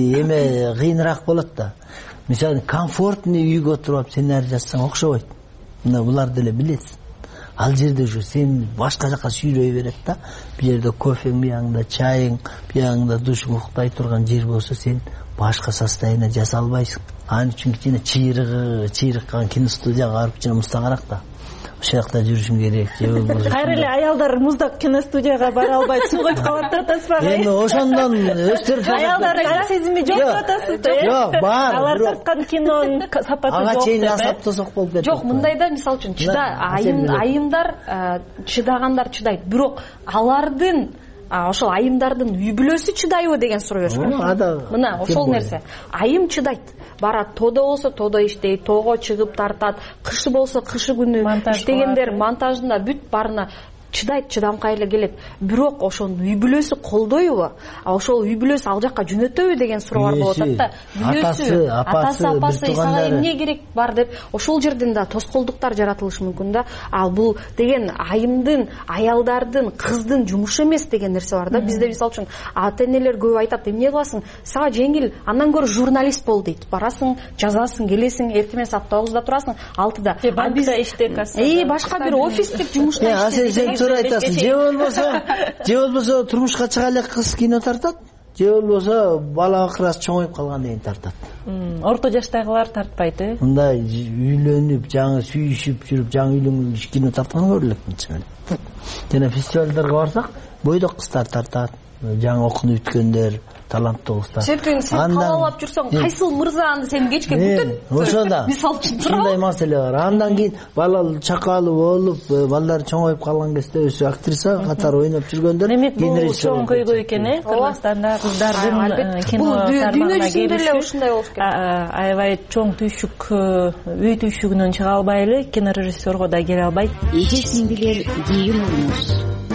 эме кыйыныраак болот да. Мисалы комфортный үйгө отуруп сценарий жазсаң окшобойт. Мына буларды деле билесиз. Ал жерде ушу сен башка жака сүйрөй берет да. Бул жерде кофең, биягыңда чайың, биягыңда душуң уктай турган жер болсо сен башка состояние жаса албайсың. Анын үчүн кичине чыйрыгы, чыйрыккан киностудияга барып кичине мустагыраак да. Ошол жакта жүрүшүң керек.
Кайра эле аялдар муздак киностудияга бара албайт, сууга калат деп атасызбы?
Эми ошондон өстүрүп
аялдардын сезими жок деп атасыз да?
Жок, бар.
Алар тарткан кинонун сапаты жок.
Ага чейин асаптасак болуп кетет.
Жок, мындайда мисалы үчүн чыда айымдар чыдагандар чыдайт, бирок алардын ошол айымдардын үй бүлөсү чыдайбы деген суроо беришкен. Мына ошол нерсе. Айым чыдайт. Барат, тоодо болсо тоодо иштейт, тоого чыгып тартат, кышы болсо кышы күнү иштегендер монтажында бүт барына чыдайт, чыдамкай эле келет. Бирок ошонун үй бүлөсү колдойбу? А ошол үй бүлөсү ал жакка жөнөтөбү деген суроо бар болуп атат да.
Атасы, апасы,
апасы сага эмне керек бар деп ошол жерден да тоскоолдуктар жаратылышы мүмкүн да. Ал бул деген айымдын, аялдардын, кыздын жумушу эмес деген нерсе бар да. Бизде мисалы үчүн ата-энелер көп айтат, эмне кыласың? Сага жеңил, андан көрө журналист бол дейт. Барасың, жазасың, келесиң, эртең менен саат тогузда турасың, алтыда.
Банкта иштеп,
Э, башка бир офистик жумушта иштеп.
Туура айтасың. Же болбосо, же болбосо турмушка чыга элек кыз кино тартат, же болбосо бала акырасы чоңоюп калган кийин тартат.
Орто жаштагылар тартпайт, э?
Мындай үйлөнүп, жаңы сүйүшүп жүрүп, жаңы үйлөнгөн кино тарткан көрүлөт мынча. Жана фестивалдарга барсак, бойдок кыздар тартат, жаңы окууну бүткөндөр, таланттуу кыздар.
Чертен сен каалап жүрсөң, кайсыл мырзаны сен кечке бүтөт?
Ошондо.
Мисалы үчүн
ушундай маселе бар. Андан кийин балалар чакалып болуп, балдар чоңоюп калган кезде өзү актриса катары ойноп жүргөндөр.
Демек бул чоң көйгөй экен, э? Кыргызстанда кыздардын кино тармагына келиши
ушундай болуш керек.
Аябай чоң түйшүк, үй түйшүгүнөн чыга албай эле кинорежиссерго да келе албайт.
Эже сиңдилер кийин уруңуз.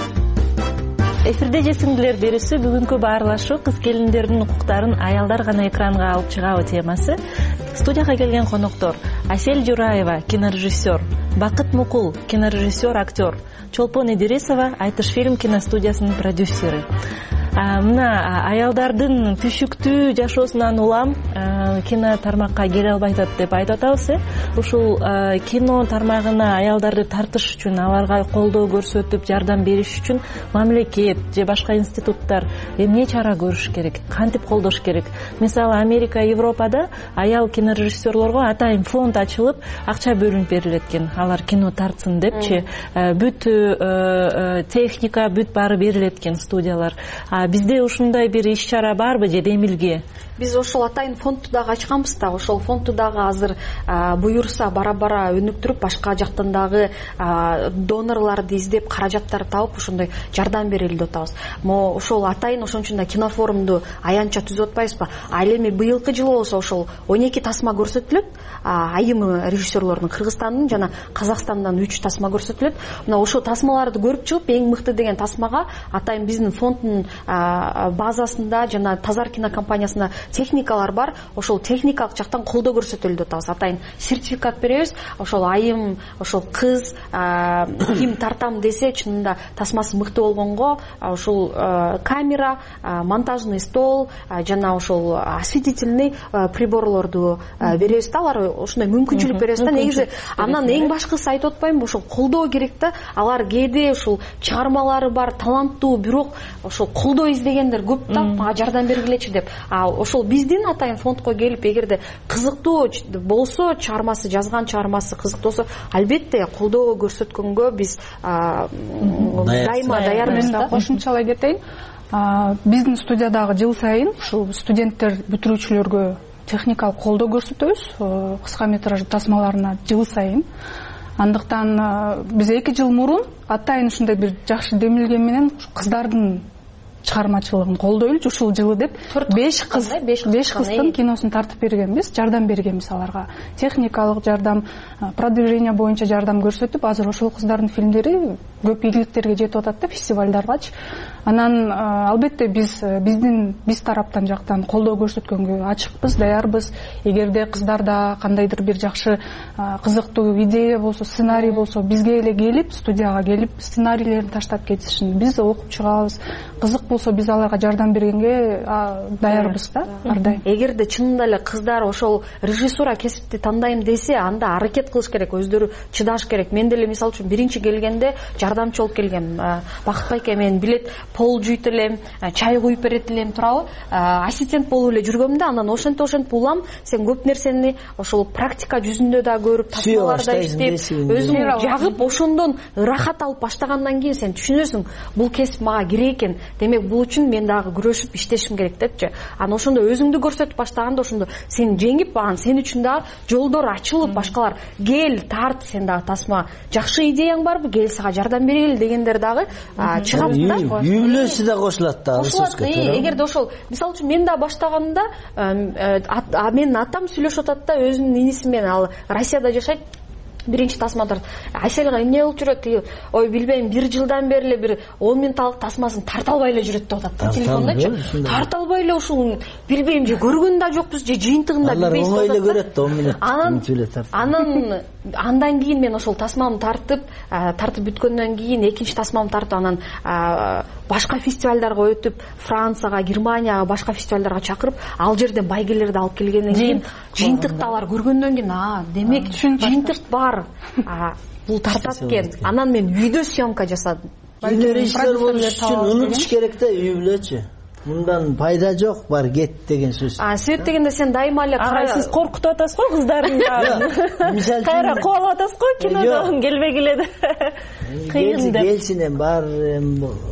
Эфирде же сиңдилер берүүсү бүгүнкү баарлашуу кыз келиндердин укуктарын аялдар гана экранга алып чыгабы темасы. Студияга келген коноктор: Асель Жураева, кинорежиссер; Бакыт Мукул, кинорежиссер, актер; Чолпон Идирисова, Айтышфильм киностудиясынын продюсери. Мына аялдардын түшүктүү жашоосунан улам кино тармакка келе албай атат деп айтып атабыз. Ушул кино тармагына аялдарды тартыш үчүн, аларга колдоо көрсөтүп, жардам бериш үчүн мамлекет же башка институттар эмне чара көрүш керек, кантип колдош керек? Мисалы, Америка, Европада аял кинорежиссерлорго атайын фонд ачылып, акча бөлүнүп берилет экен. Алар кино тартсын депчи, бүт техника, бүт баары берилет экен, студиялар. Бизде ушундай бир иш-чара барбы же демилге?
Биз ошол атайын фондду дагы ачканбыз да. Ошол фондду дагы азыр буюрса бара-бара өнүктүрүп, башка жактан дагы донорларды издеп, каражаттарды тауып, ошондой жардам берели деп атабыз. Мо ошол атайын ошон үчүн да кинофорумду аянча түзүп атпайбызбы? А эми быйылкы жылы болсо ошол он эки тасма көрсөтүлөт. Айым режиссерлордун Кыргызстандын жана Казакстандан үч тасма көрсөтүлөт. Мына ошол тасмаларды көрүп чыгып, эң мыкты деген тасмага атайын биздин фонддун базасында жана Тазар кинокомпаниясында техникалар бар. Ошол техникалык жактан колдоо көрсөтөлү деп атабыз. Атайын сертификат беребиз. Ошол айым, ошол кыз ким тартам десе, чынында тасмасы мыкты болгонго ошол камера, монтажный стол жана ошол осветительный приборлорду беребиз да. Алар ошондой мүмкүнчүлүк беребиз да. Негизи андан эң башкысы айтып атпаймынбы, ошол колдоо керек да. Алар кээде ошол чыгармалары бар, таланттуу, бирок ошол колдоо издегендер көп да, мага жардам бергилечи деп. А ошол биздин атайын фондко келип, эгерде кызыктуу болсо, чыгармасы, жазган чыгармасы кызыктуу болсо, албетте колдоо көрсөткөнгө биз дайыма даярбыз да.
Кошумчалай кетейин. Биздин студиядагы жыл сайын ушул студенттер, бүтүрүүчүлөргө техникалык колдоо көрсөтөбүз, кыска метраждуу тасмаларына жыл сайын. Андыктан биз эки жыл мурун атайын ушундай бир жакшы демилге менен кыздардын чыгармачылыгын колдойлучу ушул жылы деп беш кыз беш кыздын киносун тартып бергенбиз, жардам бергенбиз аларга. Техникалык жардам, продвижение боюнча жардам көрсөтүп, азыр ошол кыздардын фильмдери көп ийгиликтерге жетип атат да, фестивалдаргачы. Анан албетте биз биздин биз тараптан жактан колдоо көрсөткөнгө ачыкпыз, даярбыз. Эгерде кыздарда кандайдыр бир жакшы кызыктуу идея болсо, сценарий болсо, бизге эле келип, студияга келип, сценарийлерин таштап кетишин, биз окуп чыгабыз. Кызык болсо биз аларга жардам бергенге даярбыз да, ар дайым.
Эгерде чынында эле кыздар ошол режиссура кесипти тандайм десе, анда аракет кылыш керек, өздөрү чыдаш керек. Мен деле мисалы үчүн биринчи келгенде жардамчы болуп келгем. Бакыт байке мен билет, пол жуйт элем, чай куюп берет элем, турабы? Ассистент болуп эле жүргөм да, анан ошентип ошентип улам, сен көп нерсени ошол практика жүзүндө да көрүп, тасмаларда иштеп, өзүң жагып, ошондон ырахат алып баштагандан кийин сен түшүнөсүң, бул кесип мага керек экен. Демек бул үчүн мен дагы күрөшүп иштешим керек депчи. Анан ошондо өзүңдү көрсөтүп баштаганда ошондо сен жеңип, анан сен үчүн дагы жолдор ачылып, башкалар кел, тарт, сен дагы тасма, жакшы идеяң барбы, кел сага жардам берели дегендер дагы чыгат да.
Үй бүлөсү да кошулат да.
Кошулат. Эгерде ошол, мисалы үчүн мен да баштаганда менин атам сүйлөшүп атат да, өзүнүн иниси менен, ал Россияда жашайт. Биринчи тасмадар Айселга эмне болуп жүрөт? Ой, билбейм, бир жылдан бери эле бир он минутталык тасмасын тарта албай эле жүрөт деп атат да, телефондочу. Тарта албай эле ушул, билбейм, же көргөн да жокпуз, же жыйынтыгында билбейбиз.
Алар оңой эле көрөт да, он минут.
Анан анан андан кийин мен ошол тасмамды тартып, тартып бүткөндөн кийин экинчи тасмамды тартып, анан башка фестивалдарга өтүп, Францияга, Германияга, башка фестивалдарга чакырып, ал жерден байгелерди алып келгенден кийин жыйынтыкты алар көргөндөн кийин, а, демек жыйынтык бар. Бул тартат экен. Анан мен үйдө съемка жасадым.
Режиссер болуш үчүн унутуш керек да, үй бүлөчү. Мындан пайда жок, бар кет деген сөз.
А, себеп дегенде сен дайыма эле
карай, сиз коркутуп атасыз го кыздардын баарын. Мисалы, кайра кубалап атасыз го, кинодон келбей келет.
Кыйын деп. Келсин эми бар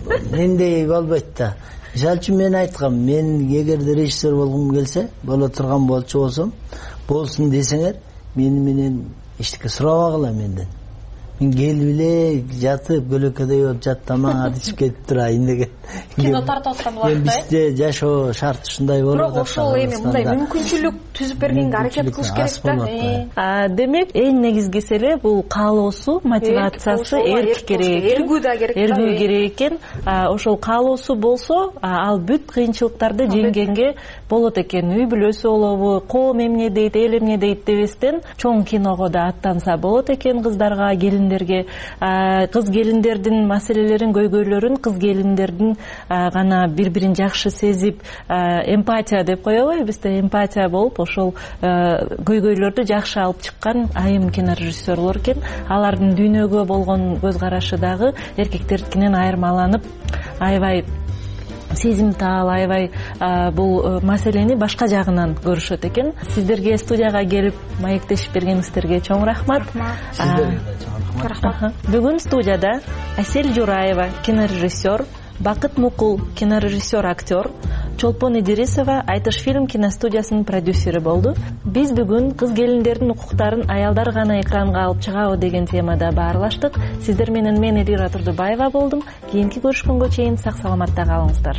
мендей болбойт да. Мисалы үчүн мен айткам, мен эгерде режиссер болгум келсе, боло турган болчу болсом, болсун десеңер, мени менен эчтеке сурабагыла менден. Мен келип эле жатып, бөлөкөдөй болуп жат тамагыңарды ичип кетип турайын деген.
Кино тартып аткан убакта
бизде жашоо шарт ушундай болуп атат.
Бирок ошол эми мындай мүмкүнчүлүк түзүп бергенге аракет кылыш керек да.
Демек, эң негизгиси эле бул каалоосу, мотивациясы эрк керек.
Эргүү да керек.
Эргүү керек экен. Ошол каалоосу болсо, ал бүт кыйынчылыктарды жеңгенге болот экен. Үй бүлөсү болобу, коом эмне дейт, эл эмне дейт дебестен чоң киного да аттанса болот экен кыздарга, келиндерге. Кыз келиндердин маселелерин, көйгөйлөрүн кыз келиндердин гана бири-бирин жакшы сезип, эмпатия деп коелу, бизде эмпатия болуп, ошол көйгөйлөрдү жакшы алып чыккан айым кинорежиссерлор экен. Алардын дүйнөгө болгон көз карашы дагы эркектердикинен айырмаланып, аябай сезимтал, аябай бул маселени башка жагынан көрүшөт экен. Сиздерге студияга келип маектешип бергениңиздерге чоң рахмат. Рахмат. Бүгүн студияда Асель Жураева, кинорежиссер, Бакыт Мукул, кинорежиссер, актер, Чолпон Идирисова Айтыш фильм киностудиясынын продюсери болду. Биз бүгүн кыз келиндердин укуктарын аялдар гана экранга алып чыгабы деген темада баарлаштык. Сиздер менен мен Элира Турдубаева болдум. Кийинки көрүшкөнгө чейин сак саламатта калыңыздар.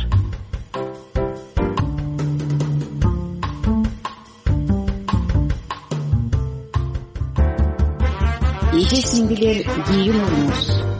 Эже сиңдилер, кийин болуңуз.